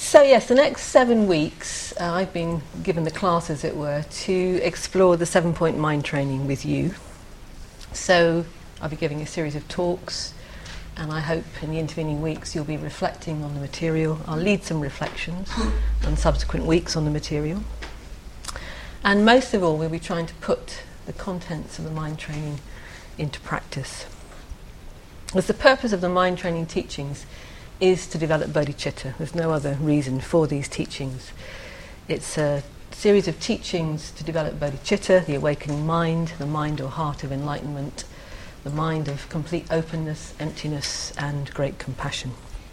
So yes, the next 7 weeks, I've been given the class, as it were, to explore the 7-point mind training with you. So I'll be giving a series of talks, and I hope in the intervening weeks you'll be reflecting on the material. I'll lead some reflections on subsequent weeks on the material. And most of all, we'll be trying to put the contents of the mind training into practice. As the purpose of the mind training teachings is to develop bodhicitta. There's no other reason for these teachings. It's a series of teachings to develop bodhicitta, the awakening mind, the mind or heart of enlightenment, the mind of complete openness, emptiness, and great compassion.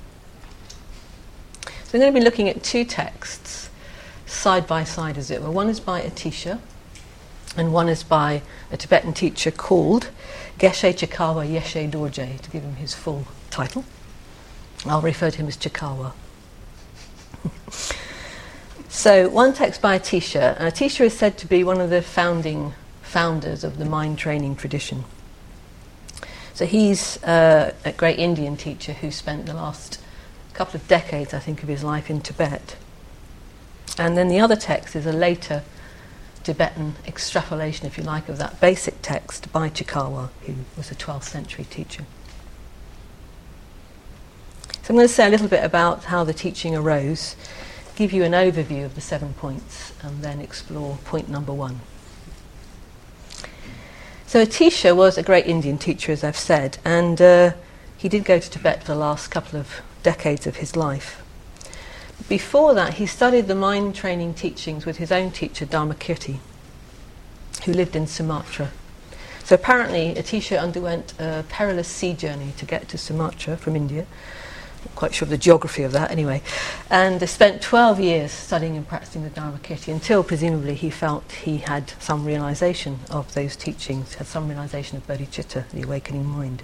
So I'm going to be looking at 2 texts, side by side as it were. One is by Atisha, and one is by a Tibetan teacher called Geshe Chikawa Yeshe Dorje, to give him his full title. I'll refer to him as Chikawa. So, one text by Atisha. Atisha is said to be one of the founders of the mind training tradition. So he's a great Indian teacher who spent the last couple of decades, I think, of his life in Tibet. And then the other text is a later Tibetan extrapolation, if you like, of that basic text by Chikawa, who was a 12th century teacher. So I'm going to say a little bit about how the teaching arose, give you an overview of the 7 points, and then explore point number 1. So Atisha was a great Indian teacher, as I've said, and he did go to Tibet for the last couple of decades of his life. Before that, he studied the mind training teachings with his own teacher, Dharmakirti, who lived in Sumatra. So apparently Atisha underwent a perilous sea journey to get to Sumatra from India. Not quite sure of the geography of that anyway, and spent 12 years studying and practicing the Dharmakirti until presumably he felt he had some realization of those teachings, had some realization of bodhicitta, the awakening mind.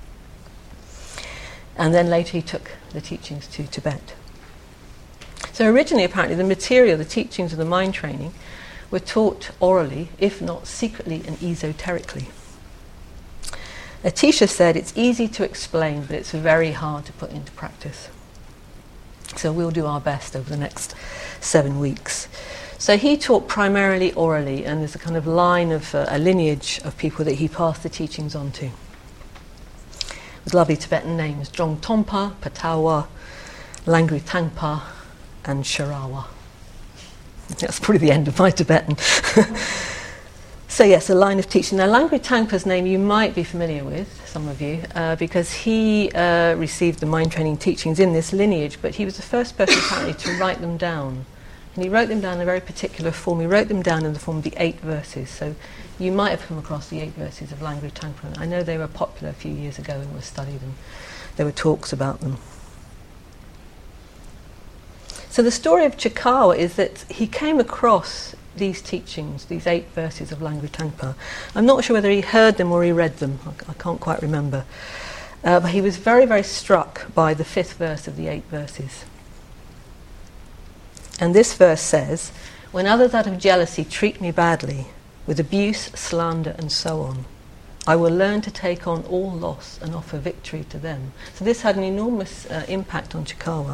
And then later he took the teachings to Tibet. So originally, apparently, the material, the teachings of the mind training were taught orally, if not secretly and esoterically. Atisha said it's easy to explain, but it's very hard to put into practice. So we'll do our best over the next 7 weeks. So he taught primarily orally, and there's a kind of line of a lineage of people that he passed the teachings on to. With lovely Tibetan names: Drong Tompa, Patawa, Langri Tangpa, and Sharawa. That's probably the end of my Tibetan. So yes, a line of teaching. Now Langri Tangpa's name you might be familiar with, some of you, because he received the mind training teachings in this lineage, but he was the first person apparently to write them down. And he wrote them down in a very particular form. He wrote them down in the form of the 8 verses. So you might have come across the 8 verses of Langri Tangpa. I know they were popular a few years ago and were studied, and there were talks about them. So the story of Chikawa is that he came across these teachings, these 8 verses of Langri Tangpa. I'm not sure whether he heard them or he read them. I can't quite remember. But he was very, very struck by the 5th verse of the 8 verses. And this verse says, "When others out of jealousy treat me badly, with abuse, slander, and so on, I will learn to take on all loss and offer victory to them." So this had an enormous impact on Chikawa.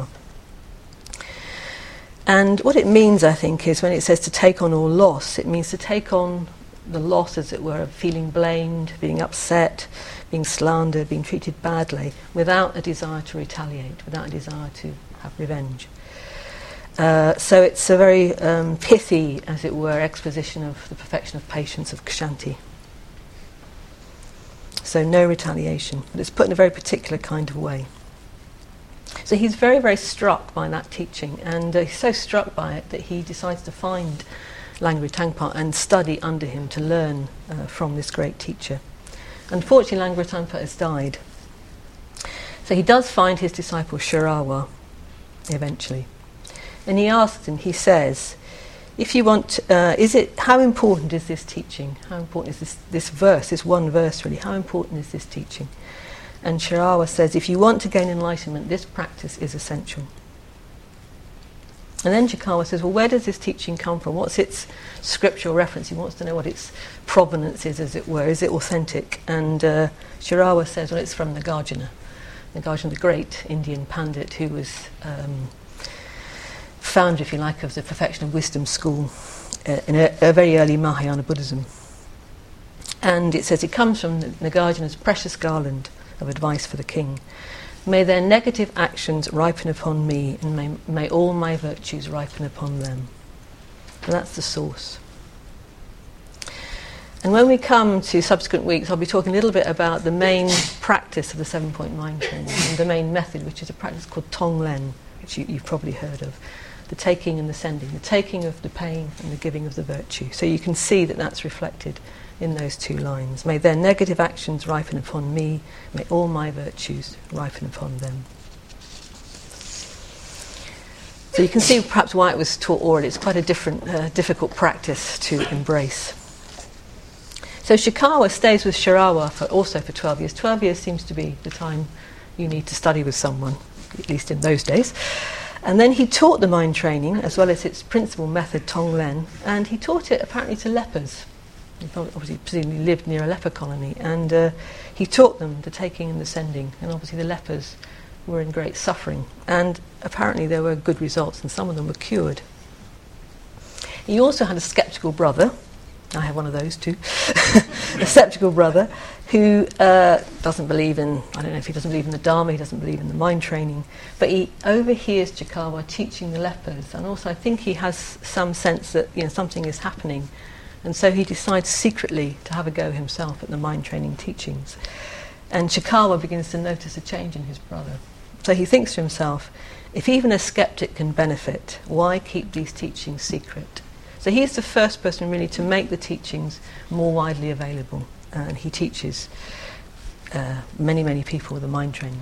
And what it means, I think, is when it says to take on all loss, it means to take on the loss, as it were, of feeling blamed, being upset, being slandered, being treated badly, without a desire to retaliate, without a desire to have revenge. So it's a very pithy, as it were, exposition of the perfection of patience of Kshanti. So no retaliation, but it's put in a very particular kind of way. So he's very, very struck by that teaching, and he's so struck by it that he decides to find Langri Tangpa and study under him to learn from this great teacher. Unfortunately, Langri Tangpa has died. So he does find his disciple Sharawa eventually. And he asks him, he says, if you want, how important is this teaching? How important is this verse, this one verse really? How important is this teaching? And Sharawa says, if you want to gain enlightenment, this practice is essential. And then Chikawa says, well, where does this teaching come from? What's its scriptural reference? He wants to know what its provenance is, as it were. Is it authentic? And Sharawa says, well, it's from Nagarjuna. Nagarjuna, the great Indian pandit who was founder, if you like, of the Perfection of Wisdom school in a very early Mahayana Buddhism. And it says, it comes from Nagarjuna's precious garland of advice for the king. May their negative actions ripen upon me, and may all my virtues ripen upon them. And that's the source. And when we come to subsequent weeks, I'll be talking a little bit about the main practice of the 7-point mind training, and the main method, which is a practice called Tonglen, which you've probably heard of. The taking and the sending, the taking of the pain and the giving of the virtue. So you can see that that's reflected in those two lines. May their negative actions ripen upon me, may all my virtues ripen upon them. So you can see perhaps why it was taught orally. It's quite a difficult practice to embrace. So Shikawa stays with Shirawa also for 12 years. 12 years seems to be the time you need to study with someone, at least in those days. And then he taught the mind training, as well as its principal method, Tonglen, and he taught it apparently to lepers. He obviously presumably lived near a leper colony, and he taught them the taking and the sending, and obviously the lepers were in great suffering, and apparently there were good results, and some of them were cured. He also had a skeptical brother. I have one of those too. A skeptical brother who doesn't believe in, I don't know if he doesn't believe in the Dharma, he doesn't believe in the mind training, but he overhears Chikawa teaching the lepers, and also I think he has some sense that something is happening, and so he decides secretly to have a go himself at the mind training teachings. And Chikawa begins to notice a change in his brother. So he thinks to himself, if even a skeptic can benefit, why keep these teachings secret? So he's the first person really to make the teachings more widely available, and he teaches many people the mind training.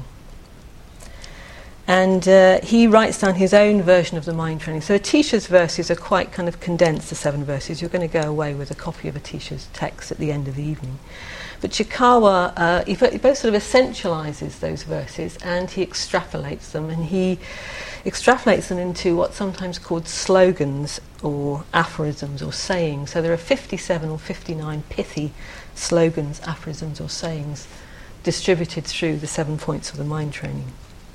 And he writes down his own version of the mind training. So Atisha's verses are quite kind of condensed, the 7 verses. You're going to go away with a copy of Atisha's text at the end of the evening. But Chikawa, he both sort of essentializes those verses and he extrapolates them, and he extrapolates them into what's sometimes called slogans or aphorisms or sayings. So there are 57 or 59 pithy slogans, aphorisms or sayings distributed through the 7 points of the mind training.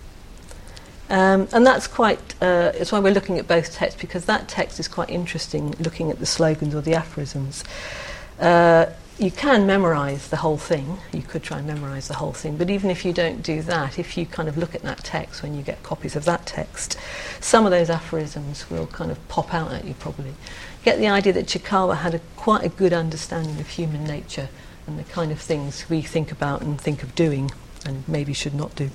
And that's it's why we're looking at both texts, because that text is quite interesting, looking at the slogans or the aphorisms. You can memorize the whole thing. You could try and memorize the whole thing, but even if you don't do that, if you kind of look at that text when you get copies of that text, some of those aphorisms will kind of pop out at you probably. Get the idea that Chikawa had quite a good understanding of human nature and the kind of things we think about and think of doing and maybe should not do.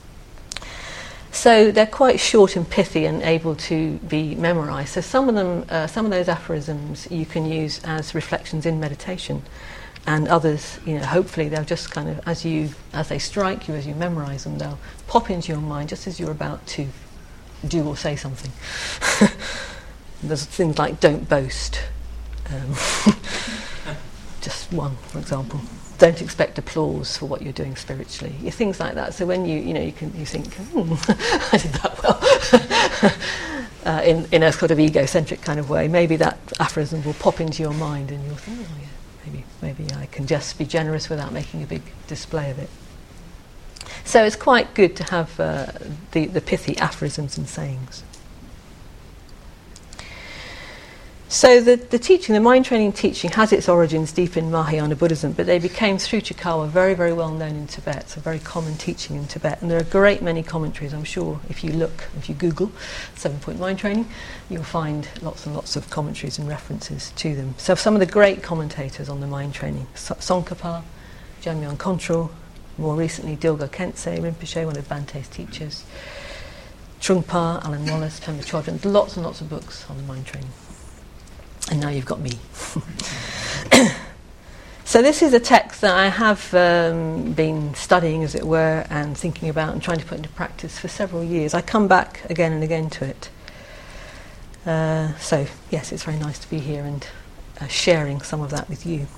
So they're quite short and pithy and able to be memorized. So some of them, some of those aphorisms you can use as reflections in meditation, and others, hopefully they'll just kind of, as they strike you, as you memorize them, they'll pop into your mind just as you're about to do or say something. There's things like "don't boast," just one, for example. Don't expect applause for what you're doing spiritually. Things like that. So when you think, I did that well, in a sort of egocentric kind of way, maybe that aphorism will pop into your mind, and you'll think, oh yeah, maybe I can just be generous without making a big display of it. So it's quite good to have the pithy aphorisms and sayings. So the teaching, the mind training teaching, has its origins deep in Mahayana Buddhism, but they became, through Chikawa, very, very well known in Tibet. It's a very common teaching in Tibet, and there are a great many commentaries. I'm sure if you Google 7-point mind training, you'll find lots and lots of commentaries and references to them. So some of the great commentators on the mind training, Tsongkhapa, Jamyang Kongtrul, more recently Dilgo Khyentse Rinpoche, one of Bante's teachers, Trungpa, Alan Wallace, Pema Chodron, lots and lots of books on the mind training. And now you've got me. So this is a text that I have been studying, as it were, and thinking about and trying to put into practice for several years. I come back again and again to it. So yes, it's very nice to be here and sharing some of that with you.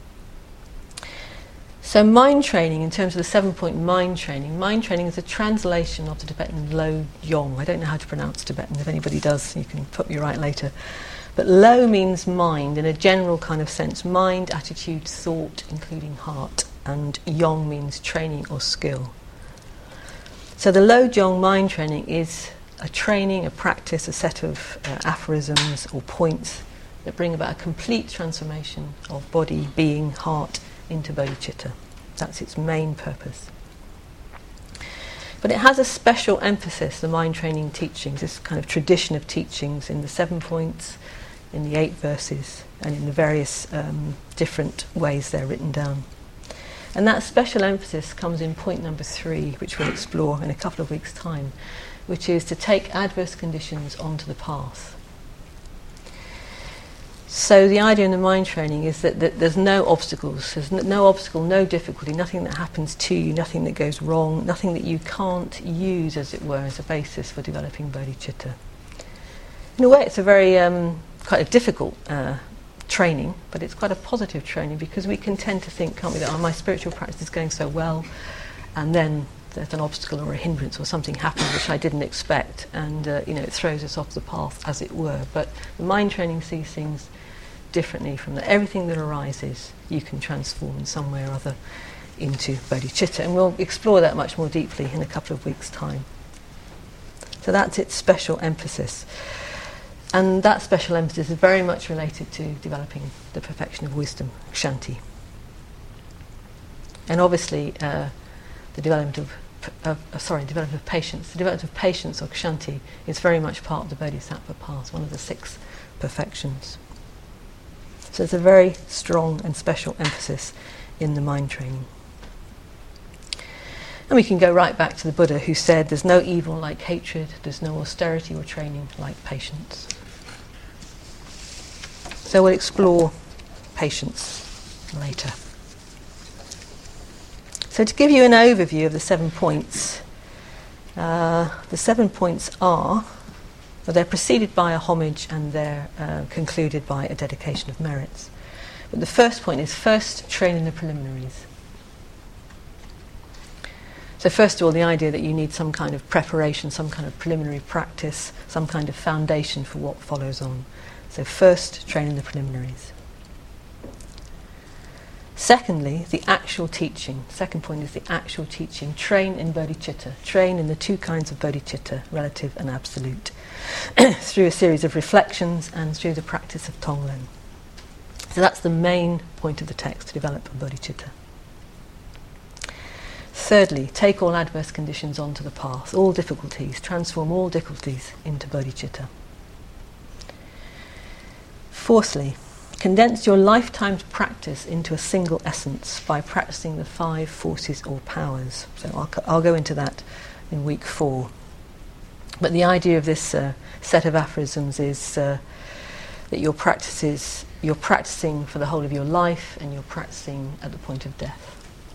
So mind training, in terms of the 7-point mind training is a translation of the Tibetan Lo Yong. I don't know how to pronounce Tibetan. If anybody does, you can put me right later. But Lo means mind in a general kind of sense. Mind, attitude, thought, including heart. And Yong means training or skill. So the Lo Jong mind training is a training, a practice, a set of aphorisms or points that bring about a complete transformation of body, being, heart into bodhicitta. That's its main purpose. But it has a special emphasis, the mind training teachings, this kind of tradition of teachings in the 7 points, in the 8 verses, and in the various different ways they're written down. And that special emphasis comes in point number 3, which we'll explore in a couple of weeks' time, which is to take adverse conditions onto the path. So the idea in the mind training is that there's no obstacles, there's no obstacle, no difficulty, nothing that happens to you, nothing that goes wrong, nothing that you can't use, as it were, as a basis for developing bodhicitta. In a way, it's a very quite a difficult training, but it's quite a positive training, because we can tend to think, can't we, that my spiritual practice is going so well, and then there's an obstacle or a hindrance or something happens which I didn't expect, and it throws us off the path, as it were. But the mind training sees things differently from that. Everything that arises you can transform in some way or other into bodhicitta, and we'll explore that much more deeply in a couple of weeks' time. So that's its special emphasis, and that special emphasis is very much related to developing the perfection of wisdom, kshanti. And obviously the development of patience. The development of patience, or kshanti, is very much part of the bodhisattva path, one of the 6 perfections. So it's a very strong and special emphasis in the mind training. And we can go right back to the Buddha, who said there's no evil like hatred, there's no austerity or training like patience. So we'll explore patience later. So to give you an overview of the 7 points, the 7 points are, they're preceded by a homage and they're concluded by a dedication of merits. But the first point is first train in the preliminaries. So first of all, the idea that you need some kind of preparation, some kind of preliminary practice, some kind of foundation for what follows on. So first, train in the preliminaries. Secondly, the actual teaching. Second point is the actual teaching. Train in bodhicitta. Train in the 2 kinds of bodhicitta, relative and absolute, through a series of reflections and through the practice of Tonglen. So that's the main point of the text, to develop a bodhicitta. Thirdly, take all adverse conditions onto the path, all difficulties, transform all difficulties into bodhicitta. Fourthly, condense your lifetime's practice into a single essence by practicing the 5 forces or powers. So I'll go into that in week 4. But the idea of this set of aphorisms is that you're practicing for the whole of your life, and you're practicing at the point of death.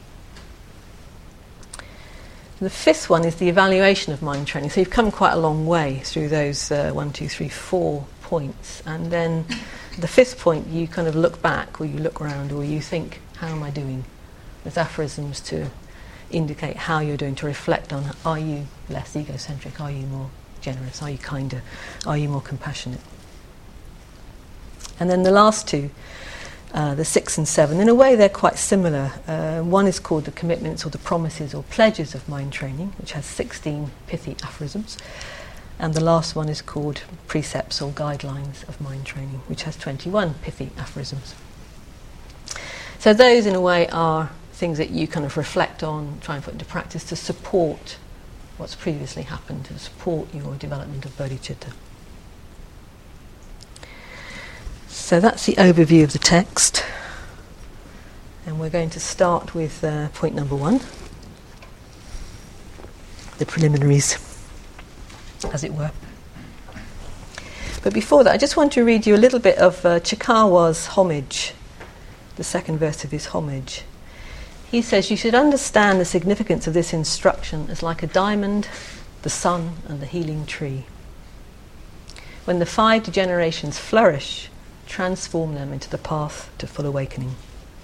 The 5th one is the evaluation of mind training. So you've come quite a long way through those 4 points, and then the 5th point, you kind of look back, or you look around, or you think, how am I doing? There's aphorisms to indicate how you're doing, to reflect on, are you less egocentric, are you more generous, are you kinder, are you more compassionate? And then the last 2, the 6 and 7, in a way they're quite similar. One is called the commitments or the promises or pledges of mind training, which has 16 pithy aphorisms. And the last one is called precepts or guidelines of mind training, which has 21 pithy aphorisms. So those, in a way, are things that you kind of reflect on, try and put into practice to support what's previously happened, to support your development of bodhicitta. So that's the overview of the text. And we're going to start with point number 1, the preliminaries, as it were. But before that, I just want to read you a little bit of Chikawa's homage, the 2nd verse of his homage. He says, you should understand the significance of this instruction as like a diamond, the sun, and the healing tree. When the 5 degenerations flourish, transform them into the path to full awakening.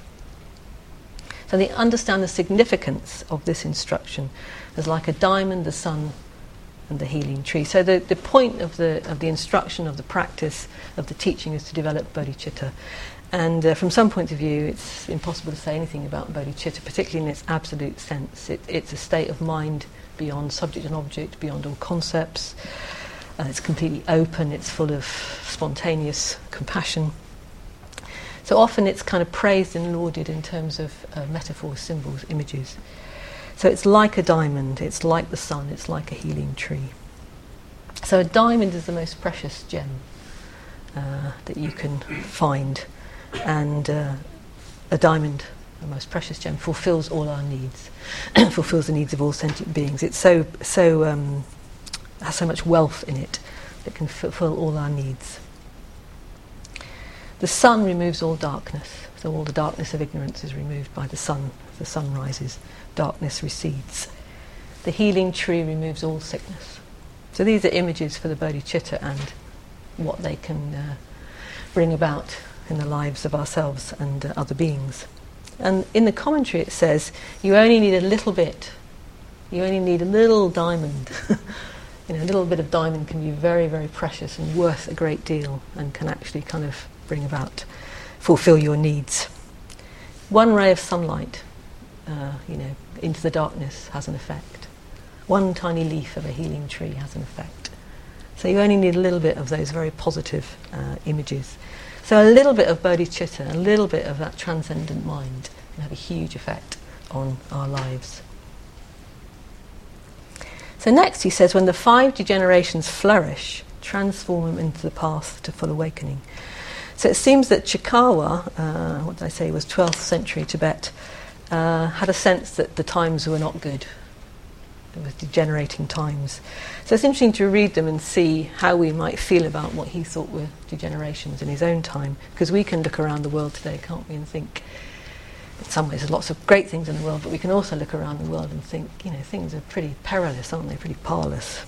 So they understand the significance of this instruction as like a diamond, the sun, and the healing tree. So the point of the instruction, of the practice, of the teaching is to develop bodhicitta. And from some point of view, it's impossible to say anything about bodhicitta, particularly in its absolute sense. It's a state of mind beyond subject and object, beyond all concepts. It's completely open, it's full of spontaneous compassion. So often it's kind of praised and lauded in terms of metaphors, symbols, images. So it's like a diamond, it's like the sun, it's like a healing tree. So a diamond is the most precious gem that you can find, and a diamond, the most precious gem, fulfills all our needs, fulfills the needs of all sentient beings. It's so has so much wealth in it that can fulfill all our needs. The sun removes all darkness, so all the darkness of ignorance is removed by the sun. As the sun rises, darkness recedes. The healing tree removes all sickness. So these are images for the bodhicitta and what they can bring about in the lives of ourselves and other beings. And in the commentary it says, you only need a little bit. You only need a little diamond. A little bit of diamond can be very, very precious and worth a great deal, and can actually kind of bring about, fulfill your needs. One ray of sunlight, into the darkness has an effect. One tiny leaf of a healing tree has an effect. So you only need a little bit of those very positive images. So a little bit of bodhicitta, a little bit of that transcendent mind can have a huge effect on our lives. So next he says, when the 5 degenerations flourish, transform them into the path to full awakening. So it seems that Chikawa, what did I say, was 12th century Tibet, had a sense that the times were not good. There was degenerating times. So it's interesting to read them and see how we might feel about what he thought were degenerations in his own time, because we can look around the world today, can't we, and think, in some ways there's lots of great things in the world, but we can also look around the world and think, things are pretty perilous, aren't they, pretty parlous.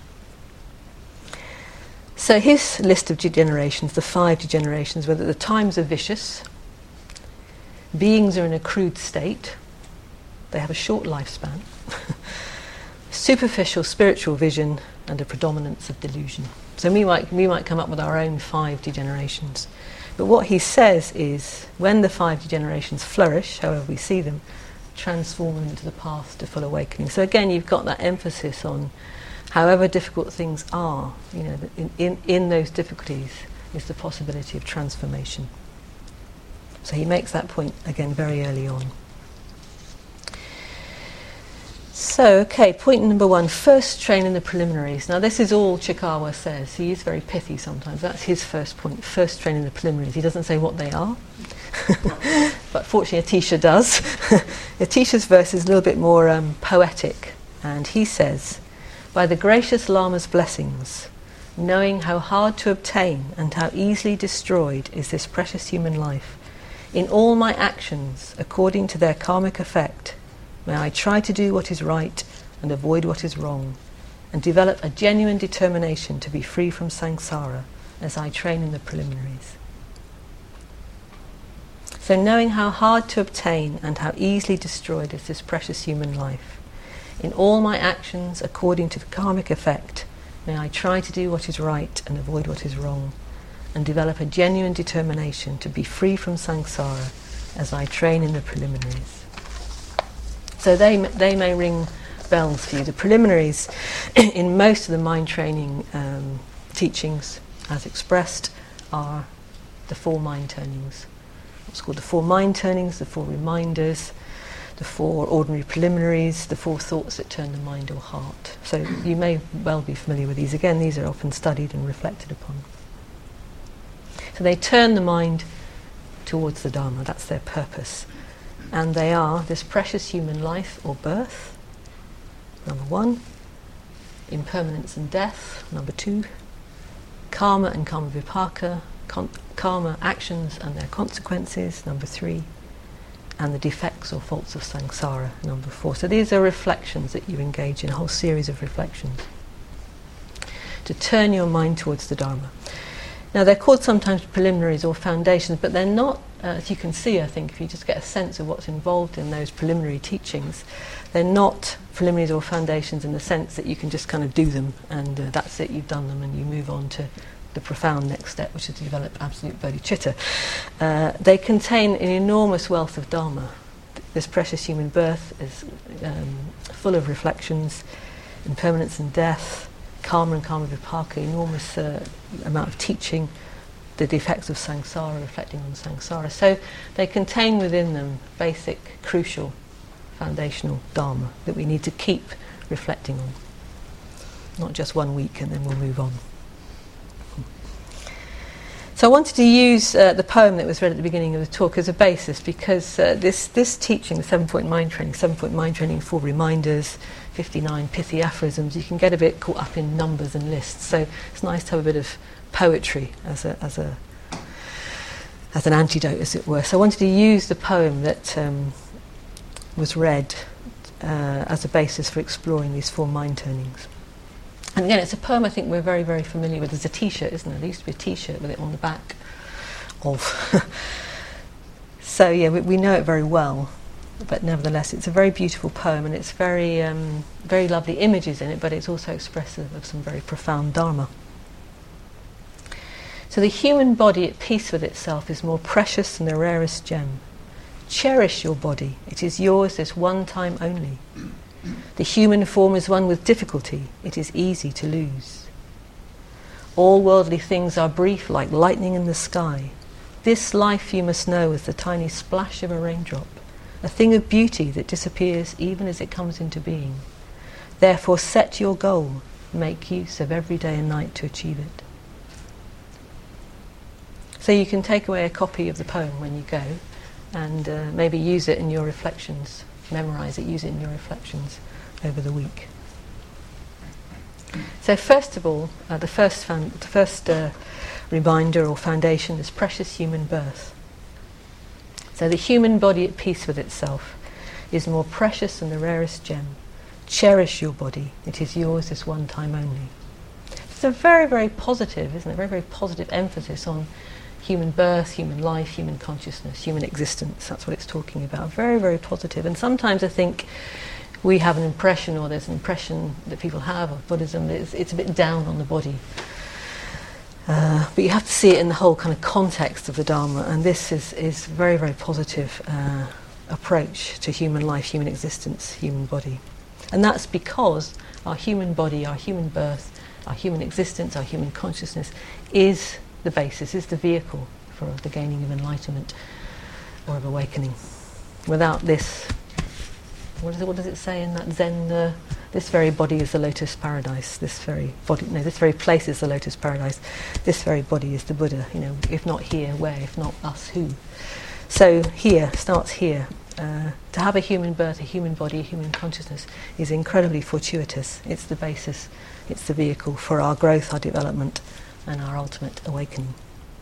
So his list of degenerations, the 5 degenerations, were that the times are vicious, beings are in a crude state, they have a short lifespan, superficial spiritual vision, and a predominance of delusion. So we might come up with our own 5 degenerations. But what he says is, when the 5 degenerations flourish, however we see them, transform them into the path to full awakening. So again, you've got that emphasis on, however difficult things are, in those difficulties is the possibility of transformation. So he makes that point again very early on. So, point number 1, first train in the preliminaries. Now this is all Chikawa says. He is very pithy sometimes. That's his first point, first train in the preliminaries. He doesn't say what they are, but fortunately Atisha does. Atisha's verse is a little bit more poetic, and he says, by the gracious Lama's blessings, knowing how hard to obtain and how easily destroyed is this precious human life, in all my actions, according to their karmic effect, may I try to do what is right and avoid what is wrong, and develop a genuine determination to be free from samsara as I train in the preliminaries. So knowing how hard to obtain and how easily destroyed is this precious human life, in all my actions according to the karmic effect, may I try to do what is right and avoid what is wrong, and develop a genuine determination to be free from samsara as I train in the preliminaries. So they may ring bells for you. The preliminaries in most of the mind training teachings, as expressed, are the 4 mind turnings. What's called the 4 mind turnings, the 4 reminders, the 4 ordinary preliminaries, the 4 thoughts that turn the mind or heart. So you may well be familiar with these. Again, these are often studied and reflected upon. So they turn the mind towards the Dharma. That's their purpose. And they are this precious human life or birth, number 1, impermanence and death, number 2, karma and karma vipaka, karma actions and their consequences, number 3, and the defects or faults of samsara, number 4. So these are reflections that you engage in, a whole series of reflections to turn your mind towards the Dharma. Now they're called sometimes preliminaries or foundations, but they're not, as you can see, I think, if you just get a sense of what's involved in those preliminary teachings, they're not preliminaries or foundations in the sense that you can just kind of do them and that's it, you've done them, and you move on to the profound next step, which is to develop absolute bodhicitta. They contain an enormous wealth of Dharma. This precious human birth is full of reflections, impermanence and death, karma and karma vipaka, enormous amount of teaching, the defects of samsara, reflecting on samsara. So they contain within them basic, crucial, foundational dharma that we need to keep reflecting on. Not just 1 week and then we'll move on. So I wanted to use the poem that was read at the beginning of the talk as a basis, because this teaching, the 7-point mind training, 4 reminders, 59 pithy aphorisms, you can get a bit caught up in numbers and lists. So it's nice to have a bit of poetry as an antidote, as it were. So I wanted to use the poem that was read as a basis for exploring these 4 mind turnings. And again, it's a poem I think we're very, very familiar with. There's a T-shirt, isn't there? There used to be a T-shirt with it on the back of. So yeah, we know it very well, but nevertheless, it's a very beautiful poem, and it's very, very lovely images in it, but it's also expressive of some very profound dharma. So the human body at peace with itself is more precious than the rarest gem. Cherish your body; it is yours this one time only. The human form is one with difficulty, it is easy to lose. All worldly things are brief like lightning in the sky. This life you must know is the tiny splash of a raindrop, a thing of beauty that disappears even as it comes into being. Therefore set your goal, make use of every day and night to achieve it. So you can take away a copy of the poem when you go and maybe use it in your reflections. Memorize it, use it in your reflections over the week. So first of all, the first reminder or foundation is precious human birth. So the human body at peace with itself is more precious than the rarest gem. Cherish your body; it is yours this one time only. It's a very, very positive, isn't it? Very, very positive emphasis on human birth, human life, human consciousness, human existence. That's what it's talking about. Very, very positive. And sometimes I think we have an impression, or there's an impression that people have of Buddhism, that it's a bit down on the body. But you have to see it in the whole kind of context of the Dharma, and this is very, very positive approach to human life, human existence, human body. And that's because our human body, our human birth, our human existence, our human consciousness is the basis, is the vehicle for the gaining of enlightenment or of awakening. Without this, what does it say in that Zen? This very body is the lotus paradise. This very place is the lotus paradise. This very body is the Buddha. You know, if not here, where? If not us, who? So here starts here. To have a human birth, a human body, a human consciousness is incredibly fortuitous. It's the basis. It's the vehicle for our growth, our development, and our ultimate awakening.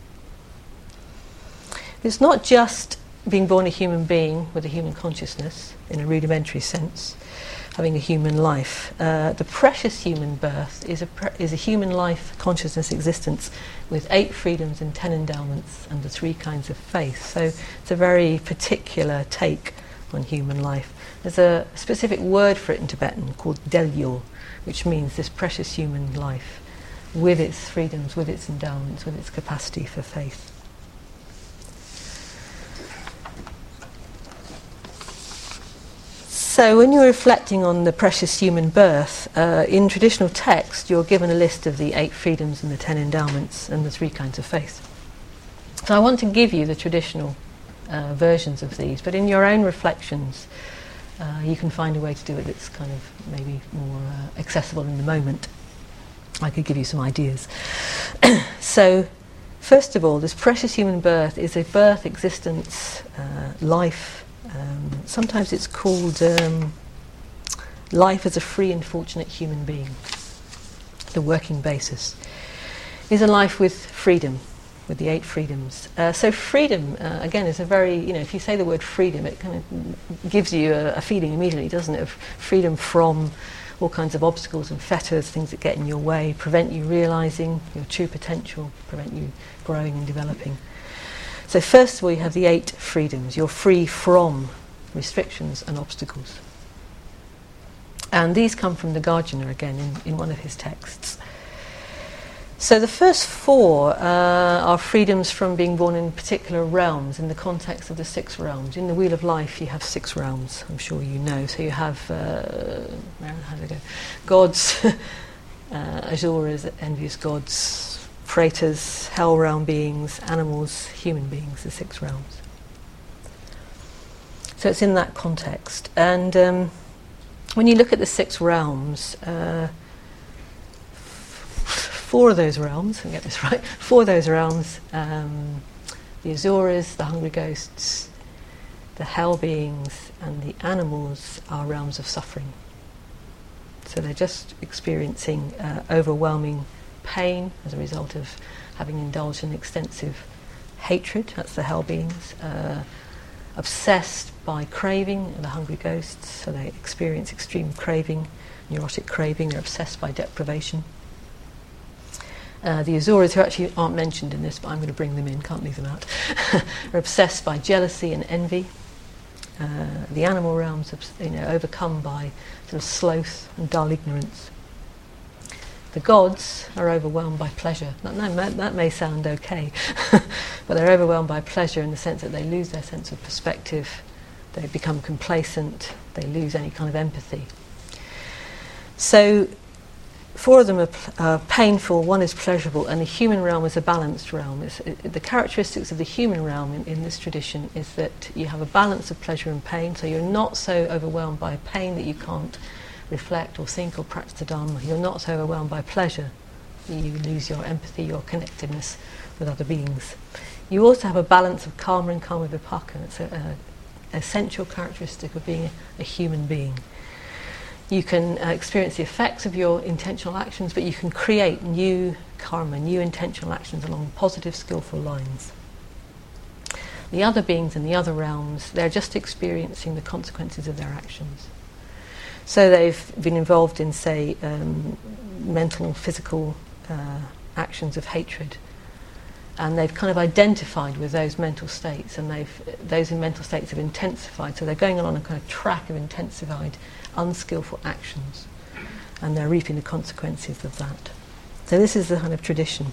It's not just being born a human being with a human consciousness in a rudimentary sense, having a human life. The precious human birth is a human life, consciousness, existence with 8 freedoms and 10 endowments and the 3 kinds of faith. So it's a very particular take on human life. There's a specific word for it in Tibetan called Delyo, which means this precious human life, with its freedoms, with its endowments, with its capacity for faith. So when you're reflecting on the precious human birth, in traditional text you're given a list of the 8 freedoms and the 10 endowments and the 3 kinds of faith. So I want to give you the traditional versions of these, but in your own reflections you can find a way to do it that's kind of maybe more accessible in the moment. I could give you some ideas. So, first of all, this precious human birth is a birth, existence, life. Sometimes it's called life as a free and fortunate human being. The working basis is a life with freedom, with the 8 freedoms. So freedom, again, is a very, if you say the word freedom, it kind of gives you a feeling immediately, doesn't it, of freedom from all kinds of obstacles and fetters, things that get in your way, prevent you realising your true potential, prevent you growing and developing. So first of all, you have the 8 freedoms. You're free from restrictions and obstacles. And these come from the Nagarjuna again in one of his texts. So the first four are freedoms from being born in particular realms in the context of the six realms. In the Wheel of Life you have six realms, I'm sure you know. So you have, how do I go? Gods, Asuras, envious gods, Praetors, hell realm beings, animals, human beings, the six realms. So it's in that context. And when you look at the six realms, four of those realms, and get this right, four of those realms, the Asuras, the hungry ghosts, the hell beings, and the animals are realms of suffering. So they're just experiencing overwhelming pain as a result of having indulged in extensive hatred, that's the hell beings, obsessed by craving, the hungry ghosts, so they experience extreme craving, neurotic craving, they're obsessed by deprivation. The Asuras, who actually aren't mentioned in this, but I'm going to bring them in, can't leave them out, are obsessed by jealousy and envy. The animal realms, overcome by sort of sloth and dull ignorance. The gods are overwhelmed by pleasure. That may sound okay, but they're overwhelmed by pleasure in the sense that they lose their sense of perspective, they become complacent, they lose any kind of empathy. So four of them are painful, one is pleasurable, and the human realm is a balanced realm. The characteristics of the human realm in this tradition is that you have a balance of pleasure and pain, so you're not so overwhelmed by pain that you can't reflect or think or practice the Dharma. You're not so overwhelmed by pleasure you lose your empathy, your connectedness with other beings. You also have a balance of karma and karma vipaka. It's an essential characteristic of being a human being. You can experience the effects of your intentional actions, but you can create new karma, new intentional actions along positive, skillful lines. The other beings in the other realms, they're just experiencing the consequences of their actions. So they've been involved in, say, mental and physical actions of hatred, and they've kind of identified with those mental states, and those mental states have intensified, so they're going on a kind of track of intensified unskillful actions, and they're reaping the consequences of that. So this is the kind of tradition.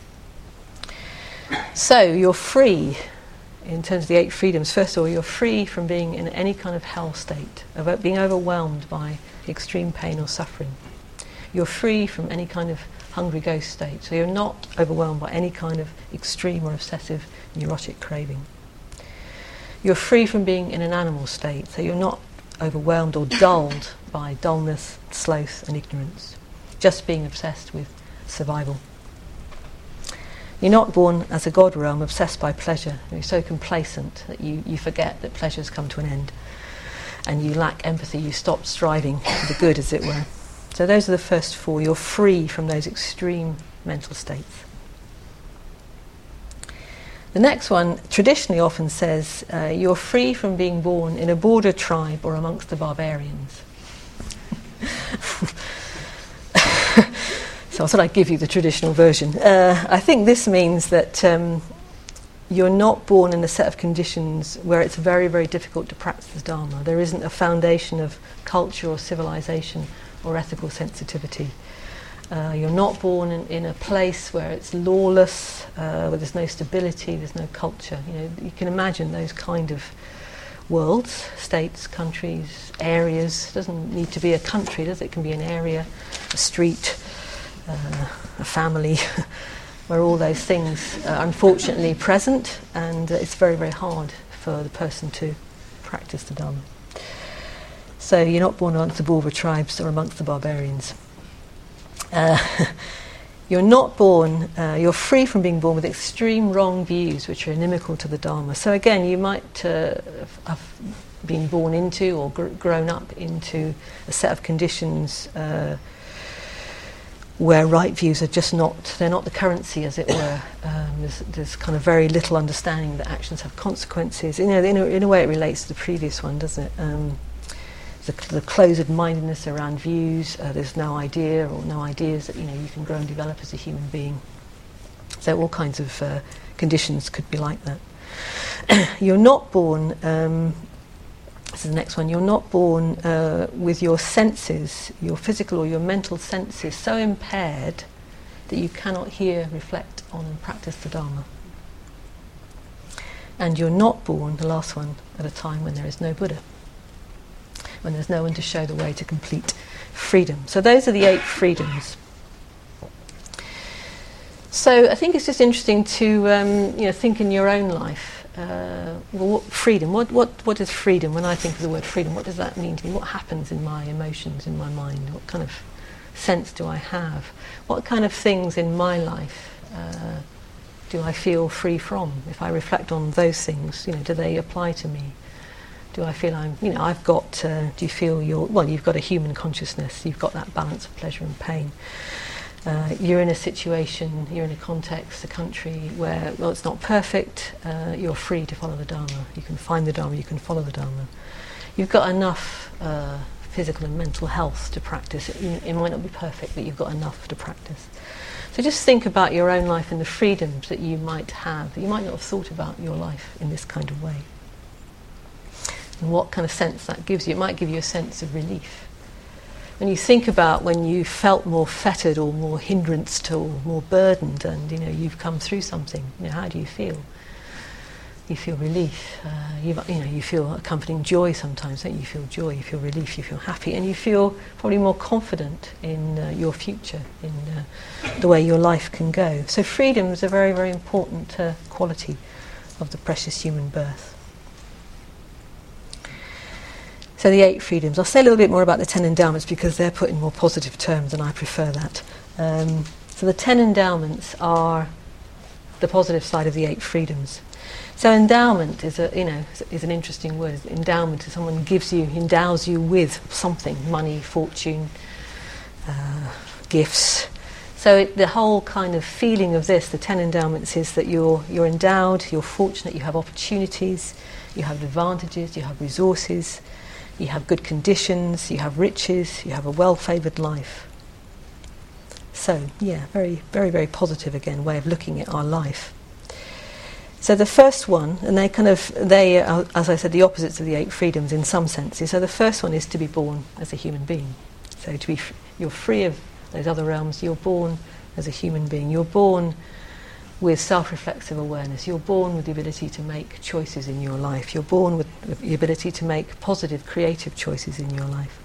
So you're free in terms of the 8 freedoms. First of all, you're free from being in any kind of hell state, of being overwhelmed by extreme pain or suffering. You're free from any kind of hungry ghost state, so you're not overwhelmed by any kind of extreme or obsessive neurotic craving. You're free from being in an animal state, so you're not overwhelmed or dulled by dullness, sloth and ignorance, just being obsessed with survival. You're not born as a god realm obsessed by pleasure. You're so complacent that you forget that pleasures come to an end, and you lack empathy, you stop striving for the good, as it were. So those are the first 4. You're free from those extreme mental states. The next one traditionally often says you're free from being born in a border tribe or amongst the barbarians. So I thought I'd give you the traditional version. I think this means that you're not born in a set of conditions where it's very, very difficult to practice the Dharma. There isn't a foundation of culture or civilization or ethical sensitivity. You're not born in a place where it's lawless, where there's no stability, there's no culture. You can imagine those kind of worlds, states, countries, areas. It doesn't need to be a country, does it? It can be an area, a street, a family, where all those things are unfortunately present, and it's very, very hard for the person to practice the Dharma. So you're not born amongst the border tribes or amongst the barbarians. You're not born, you're free from being born with extreme wrong views which are inimical to the Dharma. So again, you might have been born into or grown up into a set of conditions where right views are just they're not the currency, as it were. There's kind of very little understanding that actions have consequences. In a way it relates to the previous one, doesn't it? The closed-mindedness around views, there's no idea or no ideas that you can grow and develop as a human being. So all kinds of conditions could be like that. You're not born, this is the next one, you're not born with your senses, your physical or your mental senses so impaired that you cannot hear, reflect on and practice the Dharma. And you're not born, the last one, at a time when there is no Buddha, when there's no one to show the way to complete freedom. So those are the 8 freedoms. So I think it's just interesting to think in your own life. What freedom? What is freedom? When I think of the word freedom, what does that mean to me? What happens in my emotions, in my mind? What kind of sense do I have? What kind of things in my life do I feel free from? If I reflect on those things, do they apply to me? Do I feel I've got? Do you feel you've got a human consciousness. You've got that balance of pleasure and pain. You're in a situation, you're in a context, a country where, it's not perfect, you're free to follow the Dharma. You can find the Dharma, you can follow the Dharma. You've got enough physical and mental health to practice. It might not be perfect, but you've got enough to practice. So just think about your own life and the freedoms that you might have, that you might not have thought about your life in this kind of way. And what kind of sense that gives you. It might give you a sense of relief. When you think about when you felt more fettered or more hindranced or more burdened, and you've come through something, how do you feel? You feel relief. You feel accompanying joy sometimes, don't you? You feel joy, you feel relief, you feel happy, and you feel probably more confident in your future, in the way your life can go. So freedom is a very, very important quality of the precious human birth. So the 8 freedoms. I'll say a little bit more about the 10 endowments because they're put in more positive terms and I prefer that. So the 10 endowments are the positive side of the 8 freedoms. So endowment is an interesting word. Endowment is someone endows you with something, money, fortune, gifts. So the whole kind of feeling of this, the 10 endowments, is that you're endowed, you're fortunate, you have opportunities, you have advantages, you have resources, you have good conditions, you have riches, you have a well-favoured life. So, very, very, very positive again way of looking at our life. So the first one, and they are, as I said, the opposites of the 8 freedoms in some senses. So the first one is to be born as a human being. So you're free of those other realms. You're born as a human being. You're born with self-reflexive awareness. You're born with the ability to make choices in your life. You're born with the ability to make positive, creative choices in your life.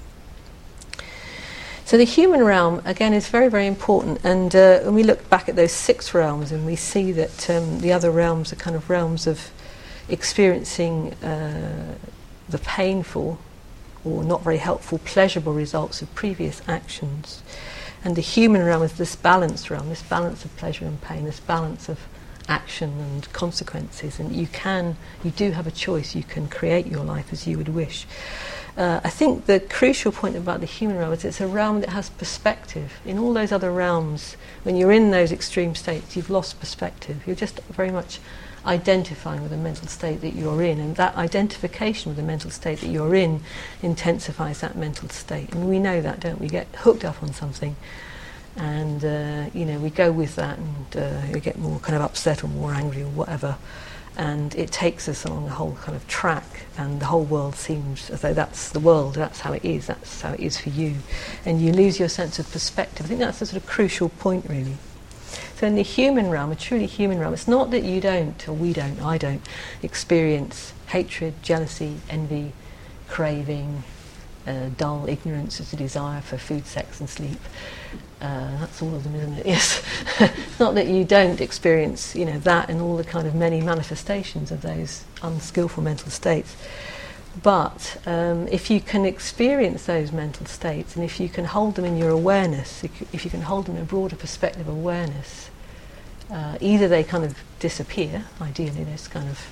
So the human realm, again, is very, very important. And when we look back at those 6 realms and we see that the other realms are kind of realms of experiencing the painful or not very helpful, pleasurable results of previous actions. And the human realm is this balanced realm, this balance of pleasure and pain, this balance of action and consequences. And you do have a choice. You can create your life as you would wish. I think the crucial point about the human realm is it's a realm that has perspective. In all those other realms, when you're in those extreme states, you've lost perspective. You're just very much identifying with the mental state that you're in, and that identification with the mental state that you're in intensifies that mental state. And we know that, don't we? We get hooked up on something, and we go with that, and we get more kind of upset or more angry or whatever, and it takes us along a whole kind of track, and the whole world seems as though that's the world, that's how it is for you, and you lose your sense of perspective. I think that's a sort of crucial point, really. So in the human realm, a truly human realm, it's not that you don't, or we don't, I don't, experience hatred, jealousy, envy, craving, dull ignorance, as a desire for food, sex and sleep. That's all of them, isn't it? Yes. It's not that you don't experience, that and all the kind of many manifestations of those unskillful mental states. But if you can experience those mental states, and if you can hold them in your awareness, if you can hold them in a broader perspective of awareness, either they kind of disappear, ideally there's kind of,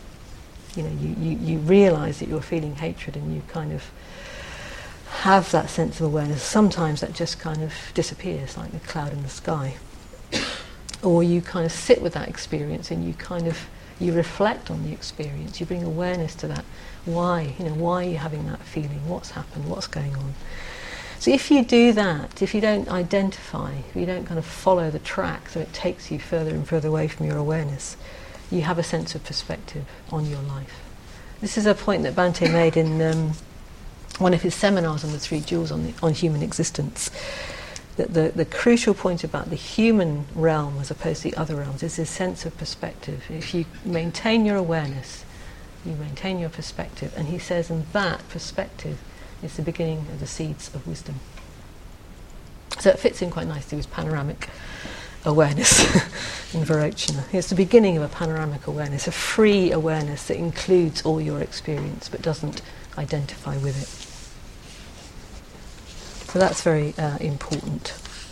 you realise that you're feeling hatred and you kind of have that sense of awareness. Sometimes that just kind of disappears like a cloud in the sky. Or you kind of sit with that experience and you reflect on the experience, you bring awareness to that. Why are you having that feeling? What's happened? What's going on? So if you do that, if you don't identify, if you don't kind of follow the track so it takes you further and further away from your awareness, you have a sense of perspective on your life. This is a point that Bhante made in one of his seminars on the 3 jewels on human existence. the crucial point about the human realm as opposed to the other realms is this sense of perspective. If you maintain your awareness, you maintain your perspective, and he says, and that perspective is the beginning of the seeds of wisdom. So it fits in quite nicely with panoramic awareness in Vairocana. It's the beginning of a panoramic awareness, a free awareness that includes all your experience but doesn't identify with it. So that's very important.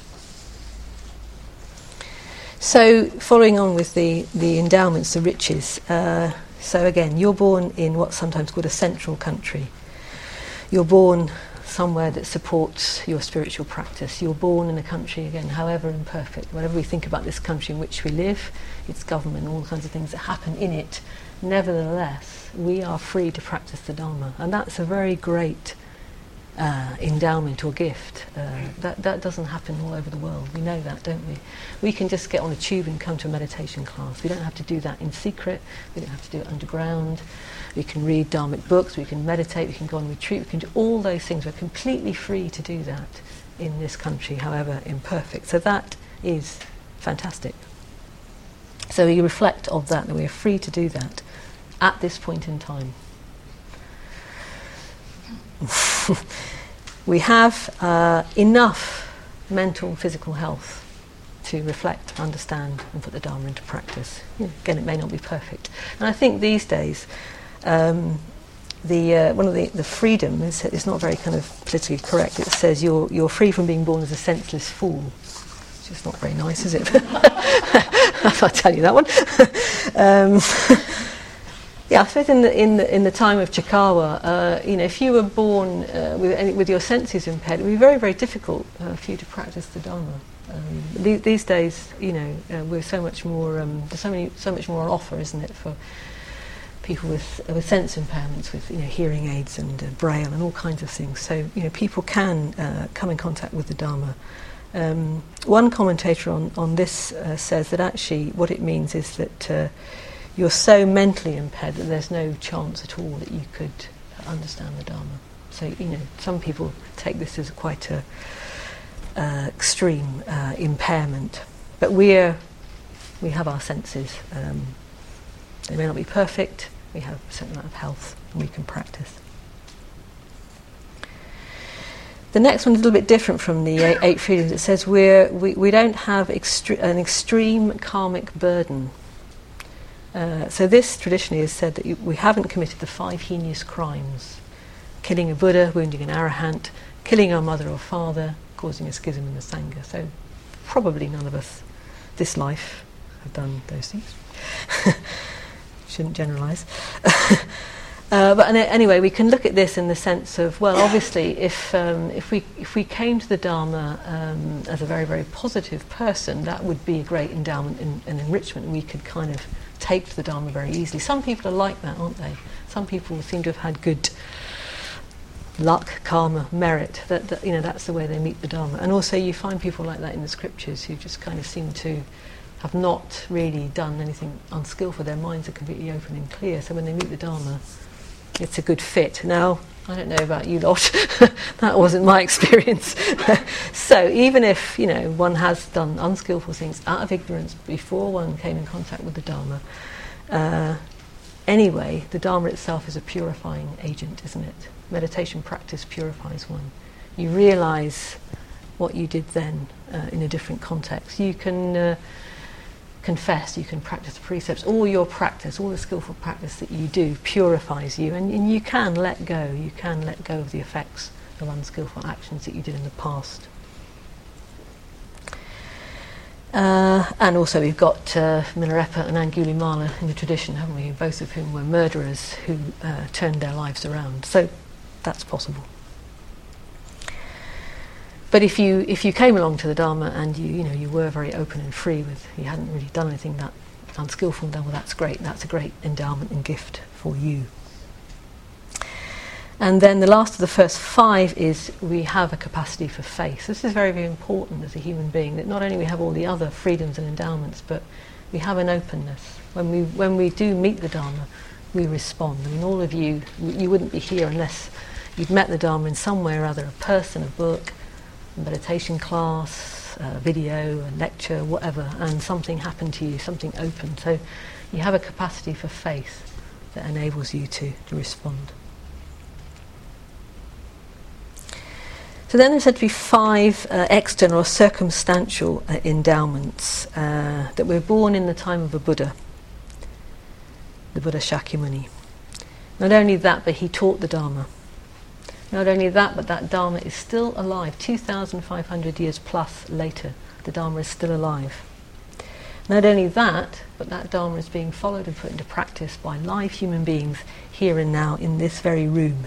So following on with the endowments, the riches. So again, you're born in what's sometimes called a central country. You're born somewhere that supports your spiritual practice. You're born in a country, again, however imperfect, whatever we think about this country in which we live, its government, all kinds of things that happen in it, nevertheless, we are free to practice the Dharma. And that's a very great endowment or gift. That doesn't happen all over the world. We know that, don't we? We can just get on a tube and come to a meditation class. We don't have to do that in secret. We don't have to do it underground. We can read Dharmic books, we can meditate, we can go on retreat, we can do all those things. We're completely free to do that in this country, however imperfect. So that is fantastic. So we reflect of that we are free to do that at this point in time. We have enough mental and physical health to reflect, understand and put the Dharma into practice. Again, it may not be perfect. And I think these days one of the freedom is, it's not very kind of politically correct. It says you're free from being born as a senseless fool. It's just not very nice, is it? I'll tell you that one. Yeah, I suppose in the time of Chikawa, if you were born with your senses impaired, it would be very, very difficult for you to practice the Dharma. These days, we're so much more. There's so much more on offer, isn't it, for people with sense impairments, with hearing aids and braille and all kinds of things. So people can come in contact with the Dharma. One commentator on this says that actually what it means is that you're so mentally impaired that there's no chance at all that you could understand the Dharma. So some people take this as quite a extreme impairment, but we have our senses. They may not be perfect. We have a certain amount of health, and we can practice. The next one is a little bit different from the eight freedoms. It says we don't have an extreme karmic burden. So this traditionally is said that we haven't committed the 5 heinous crimes: killing a Buddha, wounding an arahant, killing our mother or father, causing a schism in the Sangha. So probably none of us this life have done those things. Shouldn't generalise. But anyway, we can look at this in the sense of, well, obviously, if we came to the Dharma as a very, very positive person, that would be a great endowment and enrichment. We could kind of take to the Dharma very easily. Some people are like that, aren't they? Some people seem to have had good luck, karma, merit. That's the way they meet the Dharma. And also, you find people like that in the scriptures who just kind of seem to have not really done anything unskillful. Their minds are completely open and clear. So when they meet the Dharma, it's a good fit. Now, I don't know about you lot, that wasn't my experience. So even if one has done unskillful things out of ignorance before one came in contact with the Dharma, anyway, the Dharma itself is a purifying agent, isn't it? Meditation practice purifies one. You realise what you did then in a different context. You can confess, you can practice the precepts. All your practice, all the skillful practice that you do purifies you, and you can let go. You can let go of the effects of unskillful actions that you did in the past. And also we've got Milarepa and Angulimala in the tradition, haven't we? Both of whom were murderers who turned their lives around. So that's possible. But if you came along to the Dharma and you were very open and free, you hadn't really done anything that unskillful, then well, that's great. That's a great endowment and gift for you. And then the last of the first 5 is we have a capacity for faith. This is very, very important as a human being, that not only we have all the other freedoms and endowments, but we have an openness. When we do meet the Dharma, we respond. I mean, all of you wouldn't be here unless you'd met the Dharma in some way or other, a person, a book, a meditation class, a video, a lecture, whatever, and something happened to you, something opened. So you have a capacity for faith that enables you to respond. So then there's said to be 5 external or circumstantial endowments, that we're born in the time of a Buddha, the Buddha Shakyamuni. Not only that, but he taught the Dharma. Not only that, but that Dharma is still alive. 2,500 years plus later, the Dharma is still alive. Not only that, but that Dharma is being followed and put into practice by live human beings here and now in this very room.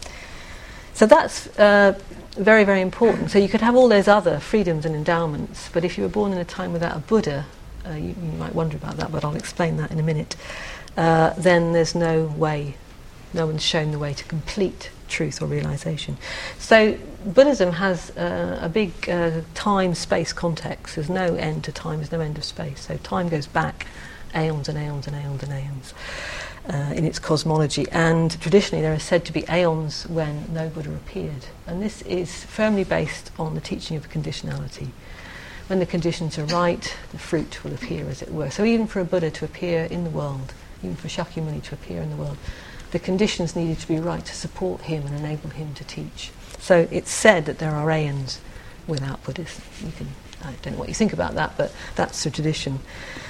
So that's very, very important. So you could have all those other freedoms and endowments, but if you were born in a time without a Buddha, you might wonder about that, but I'll explain that in a minute, then there's no way, no one's shown the way to complete truth or realization. So Buddhism has a big time-space context. There's no end to time, there's no end of space. So time goes back aeons and aeons and aeons and aeons in its cosmology. And traditionally there are said to be aeons when no Buddha appeared. And this is firmly based on the teaching of conditionality. When the conditions are right, the fruit will appear, as it were. So even for a Buddha to appear in the world, even for Shakyamuni to appear in the world, the conditions needed to be right to support him and enable him to teach. So it's said that there are aeons without Buddhists. I don't know what you think about that, but that's the tradition.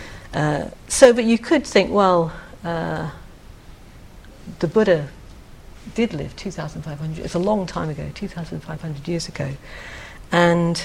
But you could think, well, the Buddha did live 2,500. It's a long time ago, 2,500 years ago, and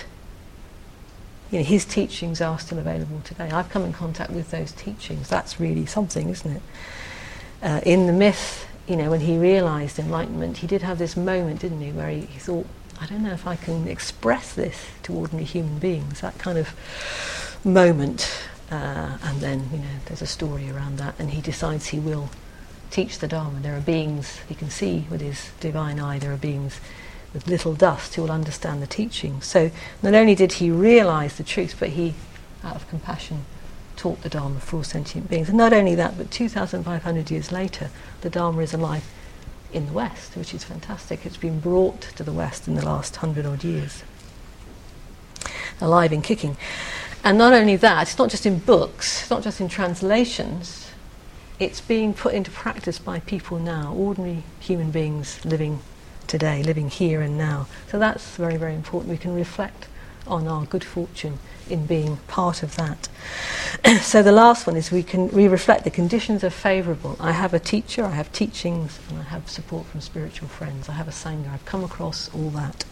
his teachings are still available today. I've come in contact with those teachings. That's really something, isn't it? In the myth, when he realised enlightenment, he did have this moment, didn't he, where he thought, I don't know if I can express this to ordinary human beings, that kind of moment. And then, there's a story around that, and he decides he will teach the Dharma. There are beings, he can see with his divine eye, there are beings with little dust who will understand the teaching. So not only did he realise the truth, but he, out of compassion, taught the Dharma for all sentient beings. And not only that, but 2,500 years later, the Dharma is alive in the West, which is fantastic. It's been brought to the West in the last 100 odd years. Alive and kicking. And not only that, it's not just in books, it's not just in translations, it's being put into practice by people now, ordinary human beings living today, living here and now. So that's very, very important. We can reflect on our good fortune in being part of that. So the last one is we reflect the conditions are favourable. I have a teacher, I have teachings, and I have support from spiritual friends. I have a Sangha, I've come across all that.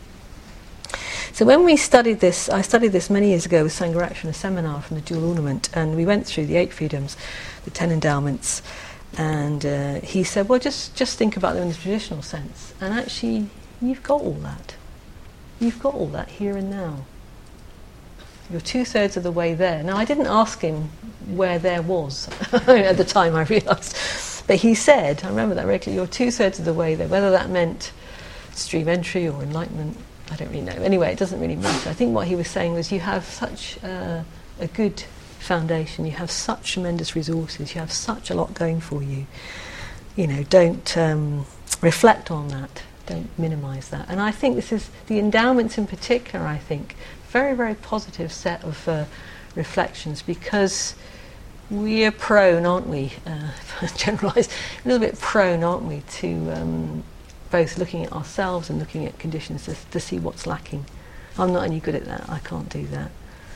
So when we studied this, I studied this many years ago with Sangharakshana, a seminar from the Dual Ornament, and we went through the 8 freedoms, the 10 endowments, and he said, well, just think about them in the traditional sense, and actually you've got all that. You've got all that here and now. You're 2/3 of the way there. Now, I didn't ask him where there was at the time, I realised. But he said, I remember that regularly, you're 2/3 of the way there. Whether that meant stream entry or enlightenment, I don't really know. Anyway, it doesn't really matter. I think what he was saying was you have such a good foundation, you have such tremendous resources, you have such a lot going for you. Don't reflect on that. Don't minimise that. And I think this is, the endowments in particular, I think, very, very positive set of reflections, because we are prone, aren't we, if I generalise, a little bit prone, aren't we, to both looking at ourselves and looking at conditions to see what's lacking. I'm not any good at that, I can't do that.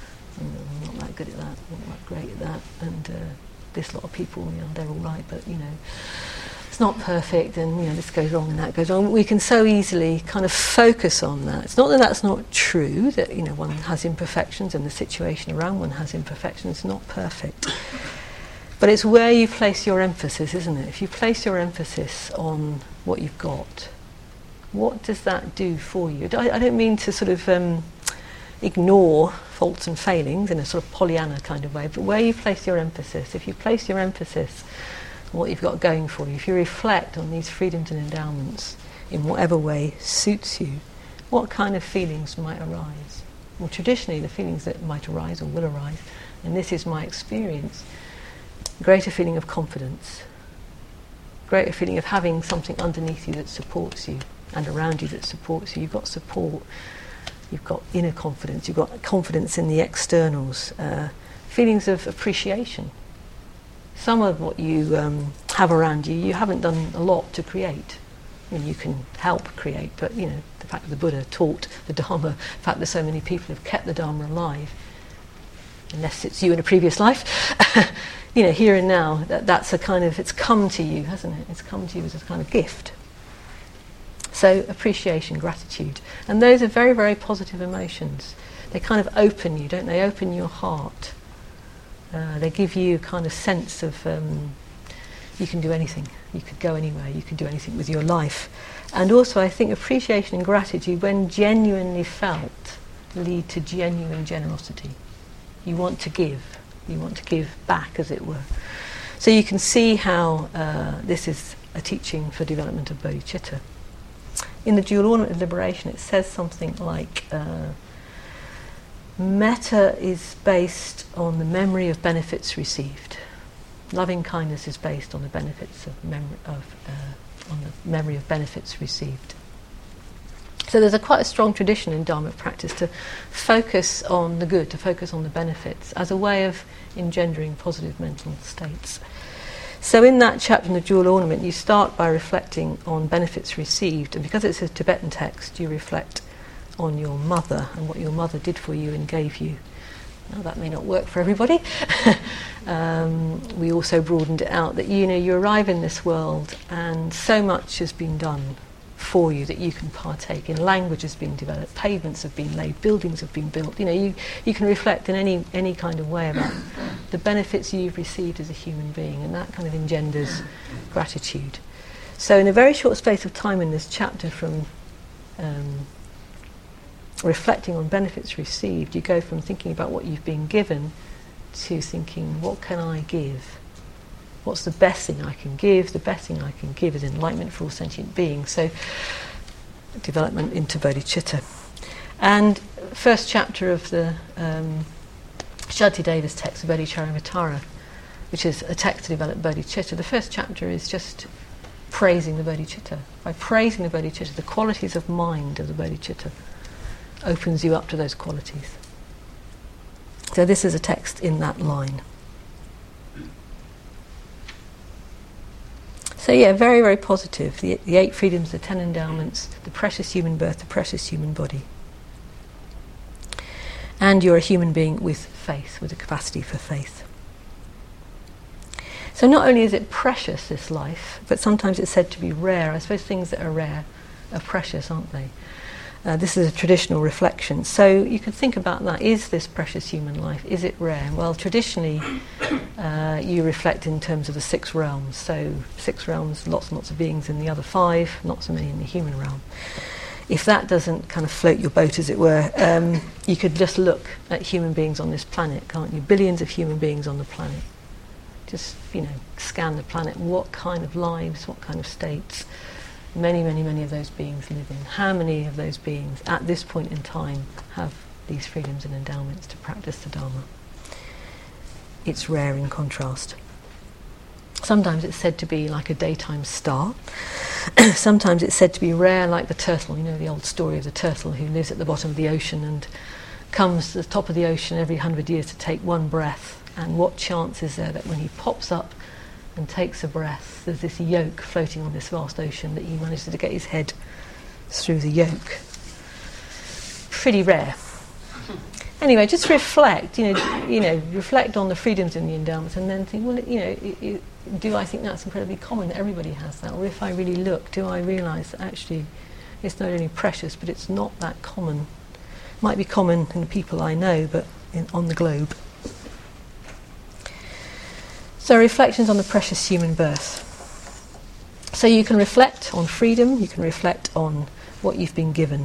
I'm not that good at that, I'm not that great at that, and this lot of people, they're all right, but it's not perfect, and this goes wrong and that goes wrong. We can so easily kind of focus on that. It's not that that's not true, that one has imperfections and the situation around one has imperfections. It's not perfect, but it's where you place your emphasis, isn't it? If you place your emphasis on what you've got, what does that do for you? I don't mean to sort of ignore faults and failings in a sort of Pollyanna kind of way, but where you place your emphasis, if you place your emphasis on what you've got going for you, if you reflect on these freedoms and endowments in whatever way suits you, what kind of feelings might arise? Well, traditionally the feelings that might arise or will arise, and this is my experience, greater feeling of confidence, greater feeling of having something underneath you that supports you and around you that supports you. You've got support. you've got inner confidence, you've got confidence in the externals, feelings of appreciation. Some of what you have around you, you haven't done a lot to create. I mean, you can help create, but the fact that the Buddha taught the Dharma, the fact that so many people have kept the Dharma alive, unless it's you in a previous life, here and now, that's a kind of, it's come to you, hasn't it? It's come to you as a kind of gift. So appreciation, gratitude. And those are very, very positive emotions. They kind of open you, don't they? Open your heart. They give you a kind of sense of you can do anything. You could go anywhere. You could do anything with your life. And also I think appreciation and gratitude, when genuinely felt, lead to genuine generosity. You want to give. You want to give back, as it were. So you can see how this is a teaching for development of bodhicitta. In the Dual Ornament of Liberation, it says something like, metta is based on the memory of benefits received. Loving kindness is based on the benefits of on the memory of benefits received. So there's quite a strong tradition in Dharma practice to focus on the good, to focus on the benefits, as a way of engendering positive mental states. So in that chapter in the Dual Ornament, you start by reflecting on benefits received, and because it's a Tibetan text, you reflect on your mother and what your mother did for you and gave you. Now that may not work for everybody. We also broadened it out that you arrive in this world and so much has been done for you that you can partake in. Language has been developed, pavements have been laid, buildings have been built. You can reflect in any kind of way about the benefits you've received as a human being, and that kind of engenders gratitude. So in a very short space of time in this chapter, from reflecting on benefits received, you go from thinking about what you've been given to thinking, what can I give? What's the best thing I can give? The best thing I can give is enlightenment for all sentient beings. So development into bodhicitta. And first chapter of the Shantideva's text, Bodhicharyavatara, which is a text to develop bodhicitta. The first chapter is just praising the bodhicitta. By praising the bodhicitta, the qualities of mind of the bodhicitta opens you up to those qualities. So this is a text in that line. So very, very positive. The 8 freedoms, the 10 endowments, the precious human birth, the precious human body. And you're a human being with faith, with a capacity for faith. So not only is it precious, this life, but sometimes it's said to be rare. I suppose things that are rare are precious, aren't they? This is a traditional reflection. So you could think about that. Is this precious human life? Is it rare? Well, traditionally, you reflect in terms of the 6 realms. So 6 realms, lots and lots of beings in the other 5, not so many in the human realm. If that doesn't kind of float your boat, as it were, you could just look at human beings on this planet, can't you? Billions of human beings on the planet. Just, scan the planet. What kind of lives, what kind of states many, many, many of those beings live in. How many of those beings at this point in time have these freedoms and endowments to practice the Dharma? It's rare in contrast. Sometimes it's said to be like a daytime star. Sometimes it's said to be rare like the turtle. The old story of the turtle who lives at the bottom of the ocean and comes to the top of the ocean every 100 years to take one breath. And what chance is there that when he pops up and takes a breath, there's this yolk floating on this vast ocean that he manages to get his head through the yolk. Pretty rare. Anyway, just reflect, reflect on the freedoms in the endowments, and then think, well, do I think that's incredibly common, that everybody has that? Or if I really look, do I realise that actually it's not only precious, but it's not that common? It might be common in the people I know, but on the globe. So reflections on the precious human birth. So you can reflect on freedom, you can reflect on what you've been given.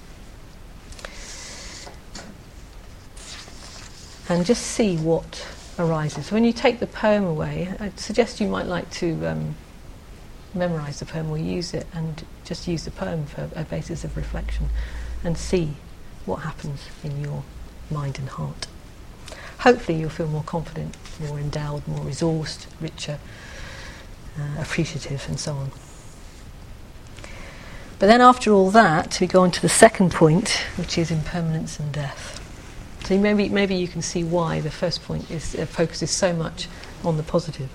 And just see what arises. So when you take the poem away, I suggest you might like to memorise the poem or use it and just use the poem for a basis of reflection and see what happens in your mind and heart. Hopefully you'll feel more confident, more endowed, more resourced, richer, appreciative, and so on. But then after all that, we go on to the second point, which is impermanence and death. So maybe you can see why the first point is focuses so much on the positive.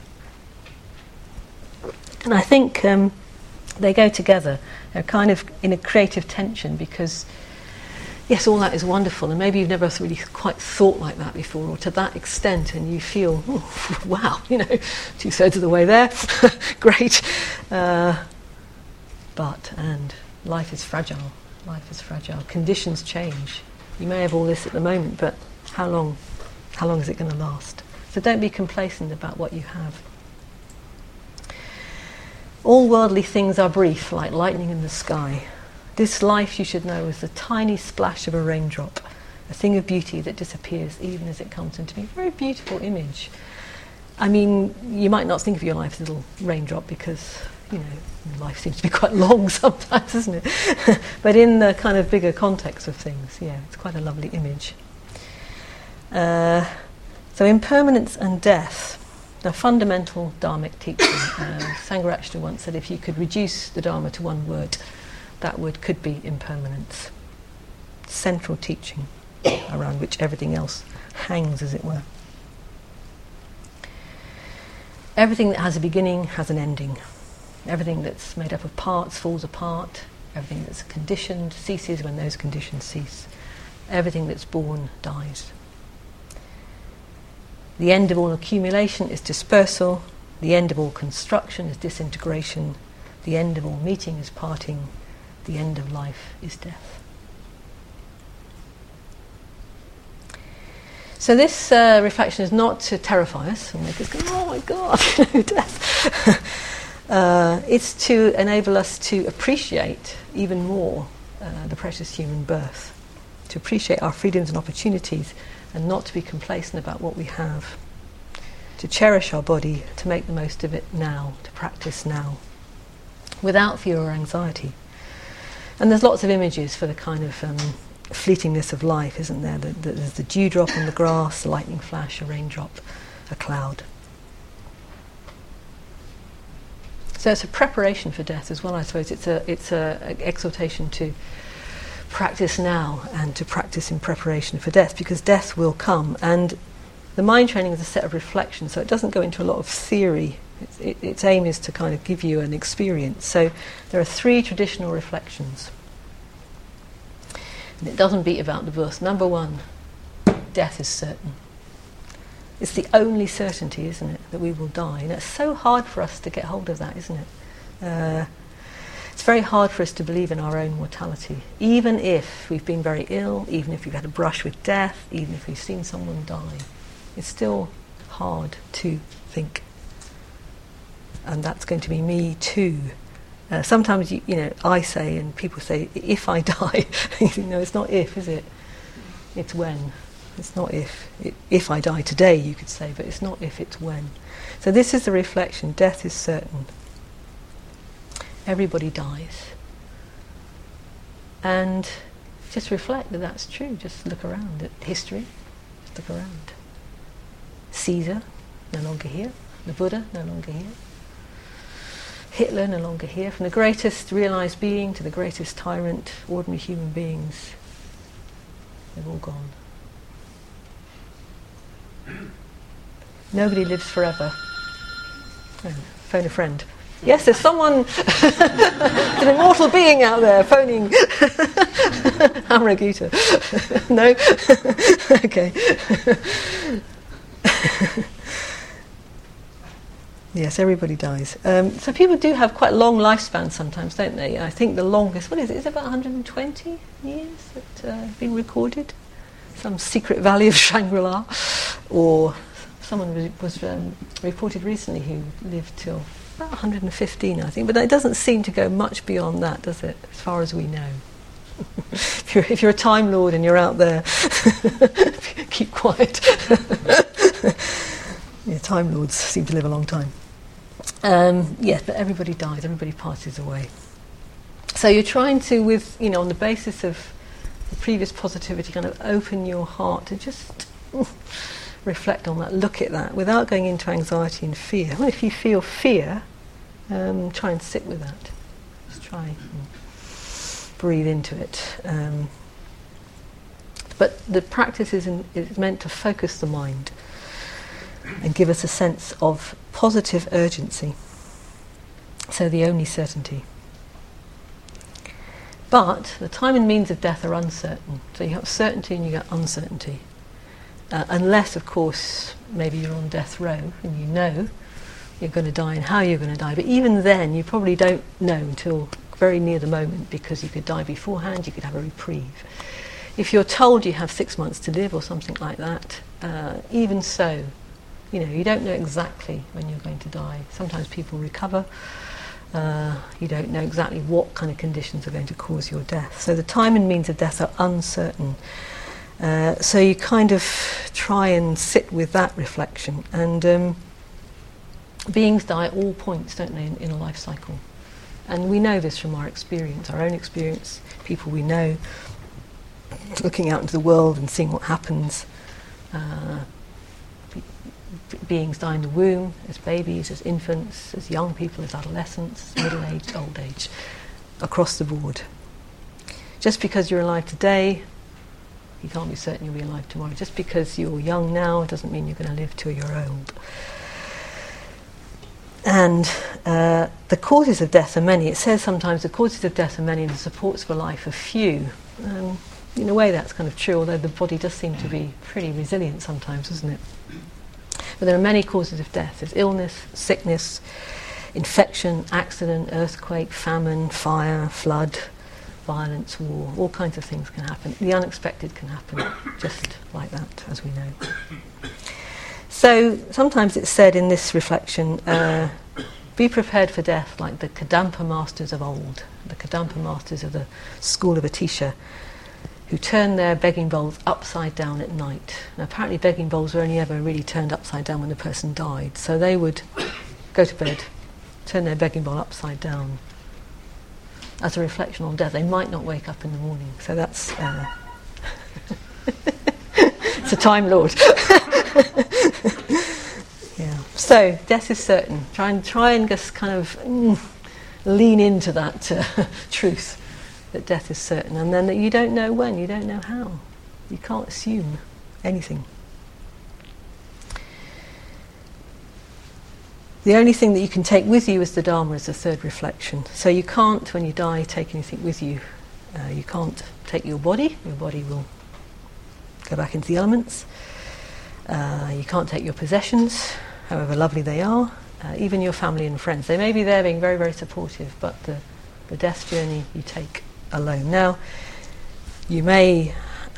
And I think they go together. They're kind of in a creative tension because, yes, all that is wonderful, and maybe you've never really quite thought like that before, or to that extent, and you feel, oh, wow, 2/3 of the way there, great. And life is fragile. Life is fragile. Conditions change. You may have all this at the moment, but how long is it going to last? So don't be complacent about what you have. All worldly things are brief, like lightning in the sky. This life, you should know, is the tiny splash of a raindrop, a thing of beauty that disappears even as it comes into me. Very beautiful image. I mean, you might not think of your life as a little raindrop because, life seems to be quite long sometimes, isn't it? But in the kind of bigger context of things, yeah, it's quite a lovely image. So impermanence and death. Now, fundamental Dharmic teaching. Sangharakshita once said if you could reduce the Dharma to one word, that word could be impermanence. Central teaching around which everything else hangs, as it were. Everything that has a beginning has an ending. Everything that's made up of parts falls apart. Everything that's conditioned ceases when those conditions cease. Everything that's born dies. The end of all accumulation is dispersal. The end of all construction is disintegration. The end of all meeting is parting. The end of life is death. So this reflection is not to terrify us and make us go, oh my God, death. It's to enable us to appreciate even more the precious human birth, to appreciate our freedoms and opportunities, and not to be complacent about what we have, to cherish our body, to make the most of it now, to practice now, without fear or anxiety. And there's lots of images for the kind of fleetingness of life, isn't there? There's the dewdrop on the grass, a lightning flash, a raindrop, a cloud. So it's a preparation for death as well, I suppose. It's a exhortation to practice now and to practice in preparation for death, because death will come. And the mind training is a set of reflections, so it doesn't go into a lot of theory. Its aim is to kind of give you an experience. So there are 3 traditional reflections. And it doesn't beat about the bush. Number 1, death is certain. It's the only certainty, isn't it, that we will die. And it's so hard for us to get hold of that, isn't it? It's very hard for us to believe in our own mortality. Even if we've been very ill, even if we've had a brush with death, even if we've seen someone die, it's still hard to think. And that's going to be me too. Sometimes, I say, and people say, if I die, it's not if, is it? It's when. It's not if. If I die today, you could say, but it's not if, it's when. So this is the reflection. Death is certain. Everybody dies. And just reflect that that's true. Just look around at history. Just look around. Caesar, no longer here. The Buddha, no longer here. Hitler, no longer here. From the greatest realised being to the greatest tyrant, ordinary human beings, they've all gone. Nobody lives forever. Oh, phone a friend. Yes, there's someone, an immortal being out there phoning Amragita. No? Okay. Yes, everybody dies. So people do have quite long lifespans sometimes, don't they? I think the longest, what is it? Is it about 120 years that have been recorded? Some secret valley of Shangri-La? Or someone was reported recently who lived till about 115, I think. But it doesn't seem to go much beyond that, does it, as far as we know? If you're a Time Lord and you're out there, keep quiet. Yeah, Time Lords seem to live a long time. Yes, but everybody dies, everybody passes away. So you're trying to, on the basis of the previous positivity, kind of open your heart to just reflect on that, look at that, without going into anxiety and fear. Well, if you feel fear, try and sit with that. Just try. breathe into it. But the practice is meant to focus the mind and give us a sense of positive urgency. So the only certainty. But the time and means of death are uncertain. So you have certainty and you get uncertainty. Unless, of course, maybe you're on death row and you know you're going to die and how you're going to die. But even then, you probably don't know until very near the moment, because you could die beforehand, you could have a reprieve. If you're told you have 6 months to live or something like that, even so, you don't know exactly when you're going to die. Sometimes people recover. You don't know exactly what kind of conditions are going to cause your death. So the time and means of death are uncertain. So you kind of try and sit with that reflection. And beings die at all points, don't they, in a life cycle. And we know this from our experience, our own experience, people we know, looking out into the world and seeing what happens. Beings die in the womb, as babies, as infants, as young people, as adolescents, middle age, old age, across the board. Just because you're alive today, you can't be certain you'll be alive tomorrow. Just because you're young now doesn't mean you're going to live till you're old. And the causes of death are many. It says sometimes the causes of death are many and the supports for life are few. In a way that's kind of true, although the body does seem to be pretty resilient sometimes, doesn't it? But there are many causes of death. There's illness, sickness, infection, accident, earthquake, famine, fire, flood, violence, war. All kinds of things can happen. The unexpected can happen just like that, as we know. So sometimes it's said in this reflection, be prepared for death like the Kadampa masters of old. The Kadampa masters of the school of Atisha, who turned their begging bowls upside down at night. Now, apparently begging bowls were only ever really turned upside down when the person died. So they would go to bed, turn their begging bowl upside down as a reflection on death. They might not wake up in the morning. So that's... it's a Time Lord. Yeah. So, death is certain. Try and just kind of lean into that truth. That death is certain, and then that you don't know when, you don't know how. You can't assume anything. The only thing that you can take with you is the Dharma, as the third reflection. So you can't, when you die, take anything with you. You can't take your body will go back into the elements. You can't take your possessions, however lovely they are, even your family and friends. They may be there being very, very supportive, but the death journey you take alone. Now, you may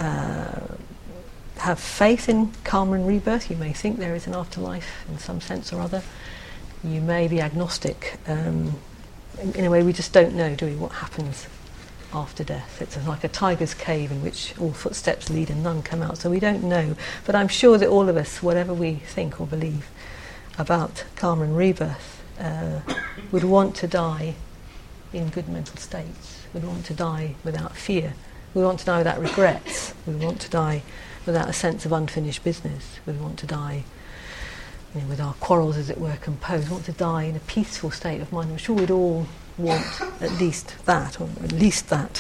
have faith in karma and rebirth. You may think there is an afterlife in some sense or other. You may be agnostic. In a way, we just don't know, do we, what happens after death. It's like a tiger's cave in which all footsteps lead and none come out. So we don't know. But I'm sure that all of us, whatever we think or believe about karma and rebirth, would want to die in good mental states. We want to die without fear. We want to die without regrets. We want to die without a sense of unfinished business. We want to die, with our quarrels, as it were, composed. We want to die in a peaceful state of mind. I'm sure we'd all want at least that, or at least that.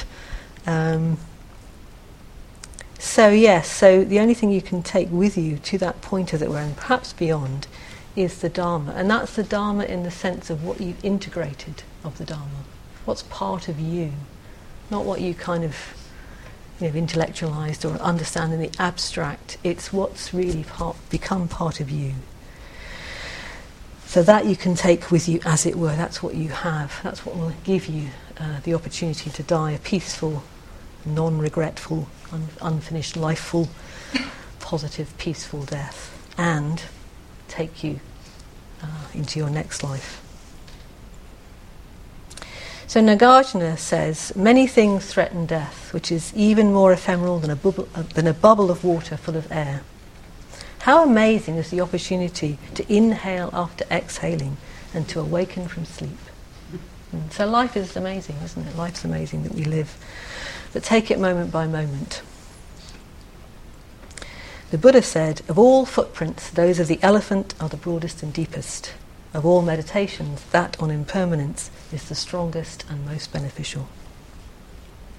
So the only thing you can take with you to that point, as it were, and perhaps beyond, is the Dharma. And that's the Dharma in the sense of what you've integrated of the Dharma. What's part of you, not what you kind of intellectualized or understand in the abstract. It's what's really become part of you. So that you can take with you, as it were. That's what you have. That's what will give you the opportunity to die a peaceful, non-regretful, unfinished, lifeful, positive, peaceful death, and take you into your next life. So Nagarjuna says, many things threaten death, which is even more ephemeral than a bubble of water full of air. How amazing is the opportunity to inhale after exhaling and to awaken from sleep. So life is amazing, isn't it? Life's amazing that we live. But take it moment by moment. The Buddha said, of all footprints, those of the elephant are the broadest and deepest. Of all meditations, that on impermanence is the strongest and most beneficial.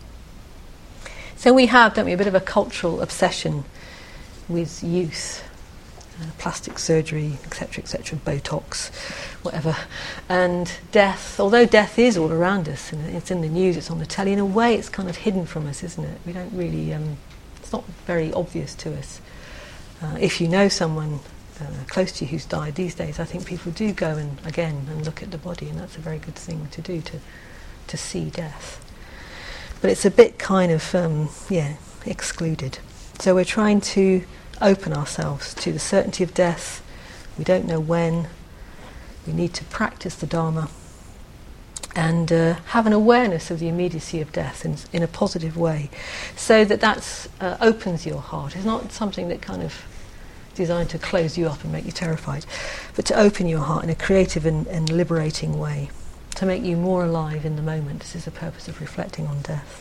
So we have, don't we, a bit of a cultural obsession with youth, plastic surgery, etc., Botox, whatever, and death. Although death is all around us, and it's in the news, it's on the telly, in a way it's kind of hidden from us, isn't it? We don't really, it's not very obvious to us. If you know someone close to you who's died these days, I think people do go and look at the body, and that's a very good thing to do, to see death. But it's a bit kind of, excluded. So we're trying to open ourselves to the certainty of death. We don't know when. We need to practice the Dharma and have an awareness of the immediacy of death in a positive way, so that opens your heart. It's not something that kind of designed to close you up and make you terrified, but to open your heart in a creative and liberating way, to make you more alive in the moment. This is the purpose of reflecting on death.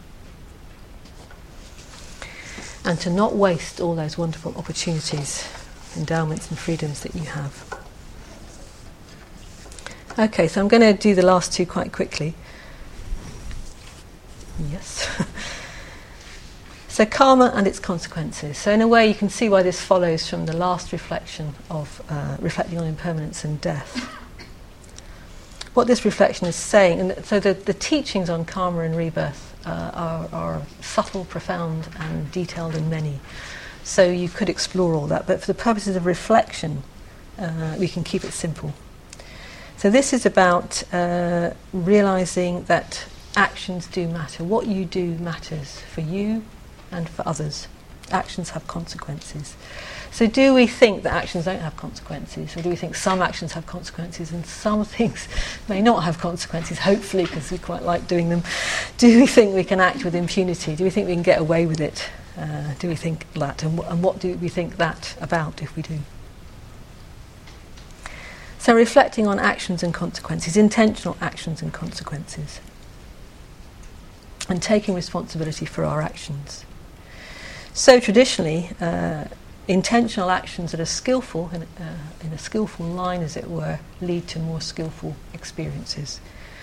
And to not waste all those wonderful opportunities, endowments and freedoms that you have. Okay, so I'm going to do the last two quite quickly. Yes. So karma and its consequences. So in a way you can see why this follows from the last reflection of reflecting on impermanence and death. What this reflection is saying, and so the teachings on karma and rebirth are subtle, profound and detailed and many. So you could explore all that, but for the purposes of reflection we can keep it simple. So this is about realising that actions do matter. What you do matters for you and for others. Actions have consequences. So do we think that actions don't have consequences, or do we think some actions have consequences and some things may not have consequences, hopefully, because we quite like doing them? Do we think we can act with impunity? Do we think we can get away with it? Do we think that? And what do we think that about if we do? So reflecting on actions and consequences, intentional actions and consequences, and taking responsibility for our actions. So traditionally, intentional actions that are skillful, in a skillful line as it were, lead to more skillful experiences.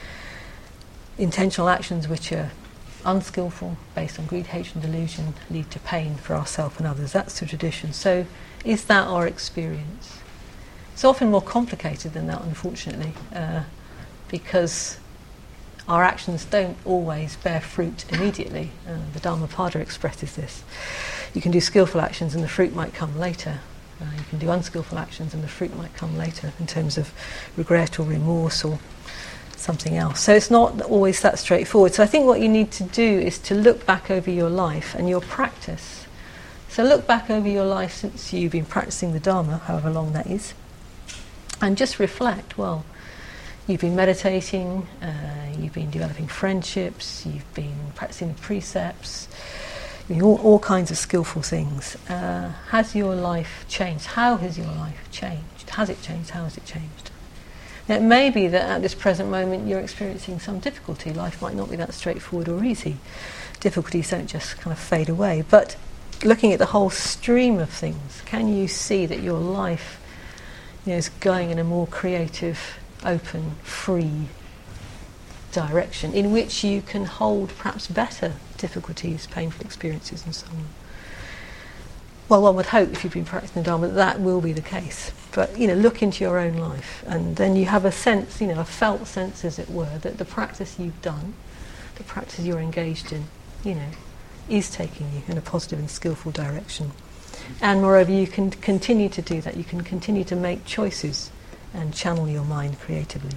Intentional actions which are unskillful, based on greed, hatred and delusion, lead to pain for ourselves and others. That's the tradition. So is that our experience? It's often more complicated than that, unfortunately, because our actions don't always bear fruit immediately. The Dhammapada expresses this. You can do skillful actions and the fruit might come later. You can do unskillful actions and the fruit might come later in terms of regret or remorse or something else. So it's not always that straightforward. So I think what you need to do is to look back over your life and your practice. So look back over your life since you've been practicing the Dharma, however long that is, and just reflect, well, you've been meditating, you've been developing friendships, you've been practicing the precepts, all kinds of skillful things. Has your life changed? How has your life changed? Has it changed? How has it changed? Now, it may be that at this present moment you're experiencing some difficulty. Life might not be that straightforward or easy. Difficulties don't just kind of fade away. But looking at the whole stream of things, can you see that your life is going in a more creative, open, free direction in which you can hold perhaps better difficulties, painful experiences and so on? Well, one would hope if you've been practicing Dharma that will be the case. But, look into your own life and then you have a sense, a felt sense as it were, that the practice you've done, the practice you're engaged in, is taking you in a positive and skillful direction. And moreover, you can continue to do that. You can continue to make choices and channel your mind creatively.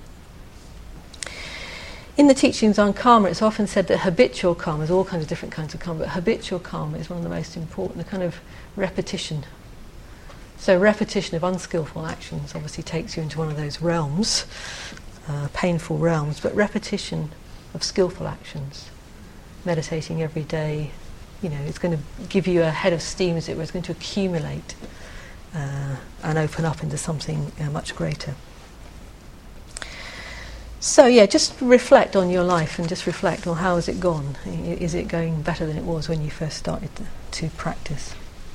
In the teachings on karma, it's often said that habitual karma, there's all kinds of different kinds of karma, but habitual karma is one of the most important, the kind of repetition. So repetition of unskillful actions obviously takes you into one of those realms, painful realms, but repetition of skillful actions, meditating every day, it's going to give you a head of steam, as it were. It's going to accumulate and open up into something much greater. So just reflect on your life and just reflect on how has it gone. Is it going better than it was when you first started to practice?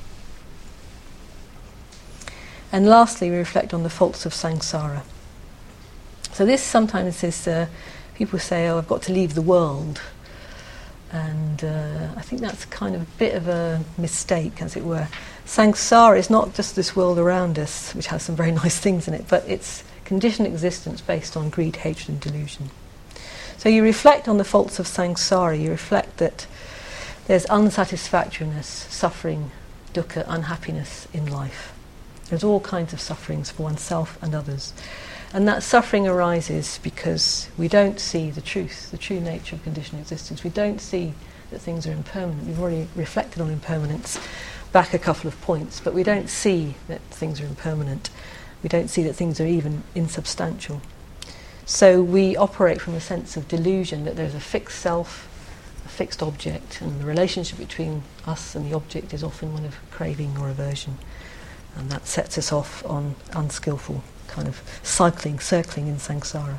And lastly, we reflect on the faults of samsara. So this sometimes is, people say, I've got to leave the world. And I think that's kind of a bit of a mistake, as it were. Samsara is not just this world around us, which has some very nice things in it, but it's conditioned existence based on greed, hatred and delusion. So you reflect on the faults of samsara, you reflect that there's unsatisfactoriness, suffering, dukkha, unhappiness in life. There's all kinds of sufferings for oneself and others. And that suffering arises because we don't see the truth, the true nature of conditioned existence. We don't see that things are impermanent. We've already reflected on impermanence back a couple of points, but we don't see that things are impermanent. We don't see that things are even insubstantial. So we operate from a sense of delusion that there's a fixed self, a fixed object, and the relationship between us and the object is often one of craving or aversion. And that sets us off on unskillful kind of circling in samsara.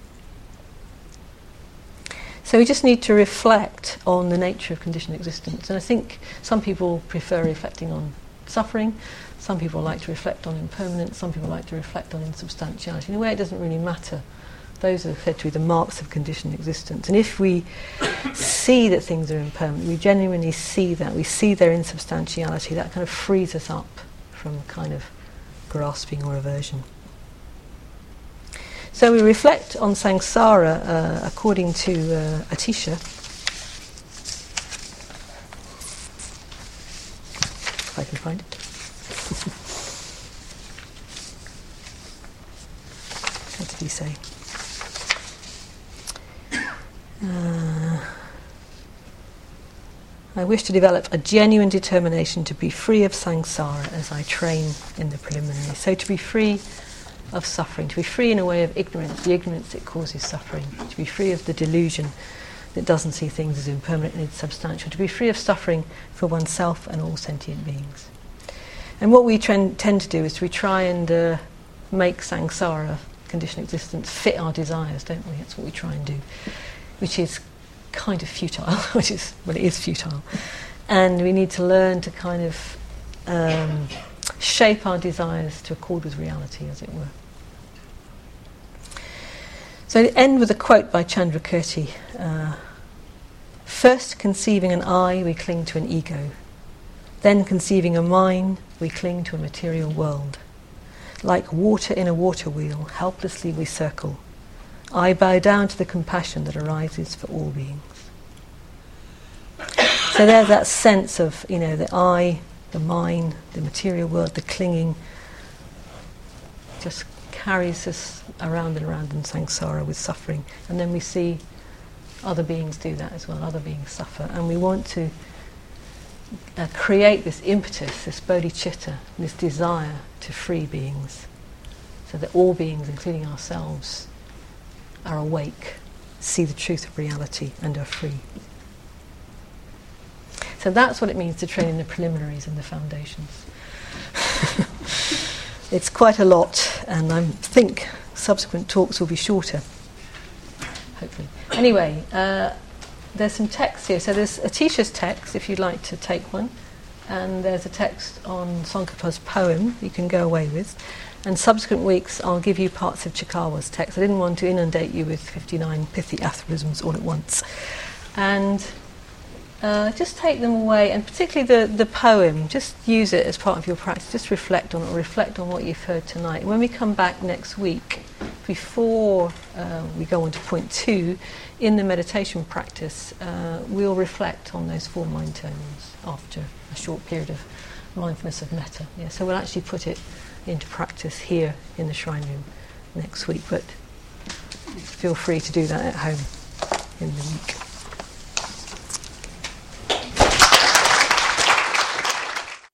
So we just need to reflect on the nature of conditioned existence. And I think some people prefer reflecting on suffering, some people like to reflect on impermanence, some people like to reflect on insubstantiality. In a way, it doesn't really matter. Those are said to be the marks of conditioned existence. And if we see that things are impermanent, we genuinely see that, we see their insubstantiality, that kind of frees us up from kind of grasping or aversion. So we reflect on samsara according to Atisha. If I can find it. What did he say? I wish to develop a genuine determination to be free of samsara as I train in the preliminaries. So to be free of suffering, to be free in a way of ignorance, the ignorance that causes suffering, to be free of the delusion that doesn't see things as impermanent and insubstantial, to be free of suffering for oneself and all sentient beings. And what we tend to do is we try and make samsara, conditioned existence, fit our desires, don't we? That's what we try and do, which is kind of futile, it is futile. And we need to learn to kind of shape our desires to accord with reality, as it were. So I end with a quote by Chandrakirti. First conceiving an I, we cling to an ego. Then conceiving a mind, we cling to a material world. Like water in a water wheel, helplessly we circle. I bow down to the compassion that arises for all beings. So there's that sense of, the I, the mind, the material world, the clinging, just carries us around and around in samsara with suffering. And then we see other beings do that as well, other beings suffer. And we want to create this impetus, this bodhicitta, this desire to free beings, so that all beings, including ourselves, are awake, see the truth of reality and are free. So that's what it means to train in the preliminaries and the foundations. It's quite a lot, and I think subsequent talks will be shorter, hopefully. Anyway, there's some texts here. So there's Atisha's text, if you'd like to take one, and there's a text on Tsongkhapa's poem you can go away with. And subsequent weeks I'll give you parts of Chikawa's text. I didn't want to inundate you with 59 pithy aphorisms all at once. And just take them away, and particularly the poem, just use it as part of your practice. Just reflect on it, or reflect on what you've heard tonight. When we come back next week, before we go on to point 2, in the meditation practice, we'll reflect on those 4 mind tones after a short period of mindfulness of metta. Yeah, so we'll actually put it into practice here in the shrine room next week, but feel free to do that at home in the week.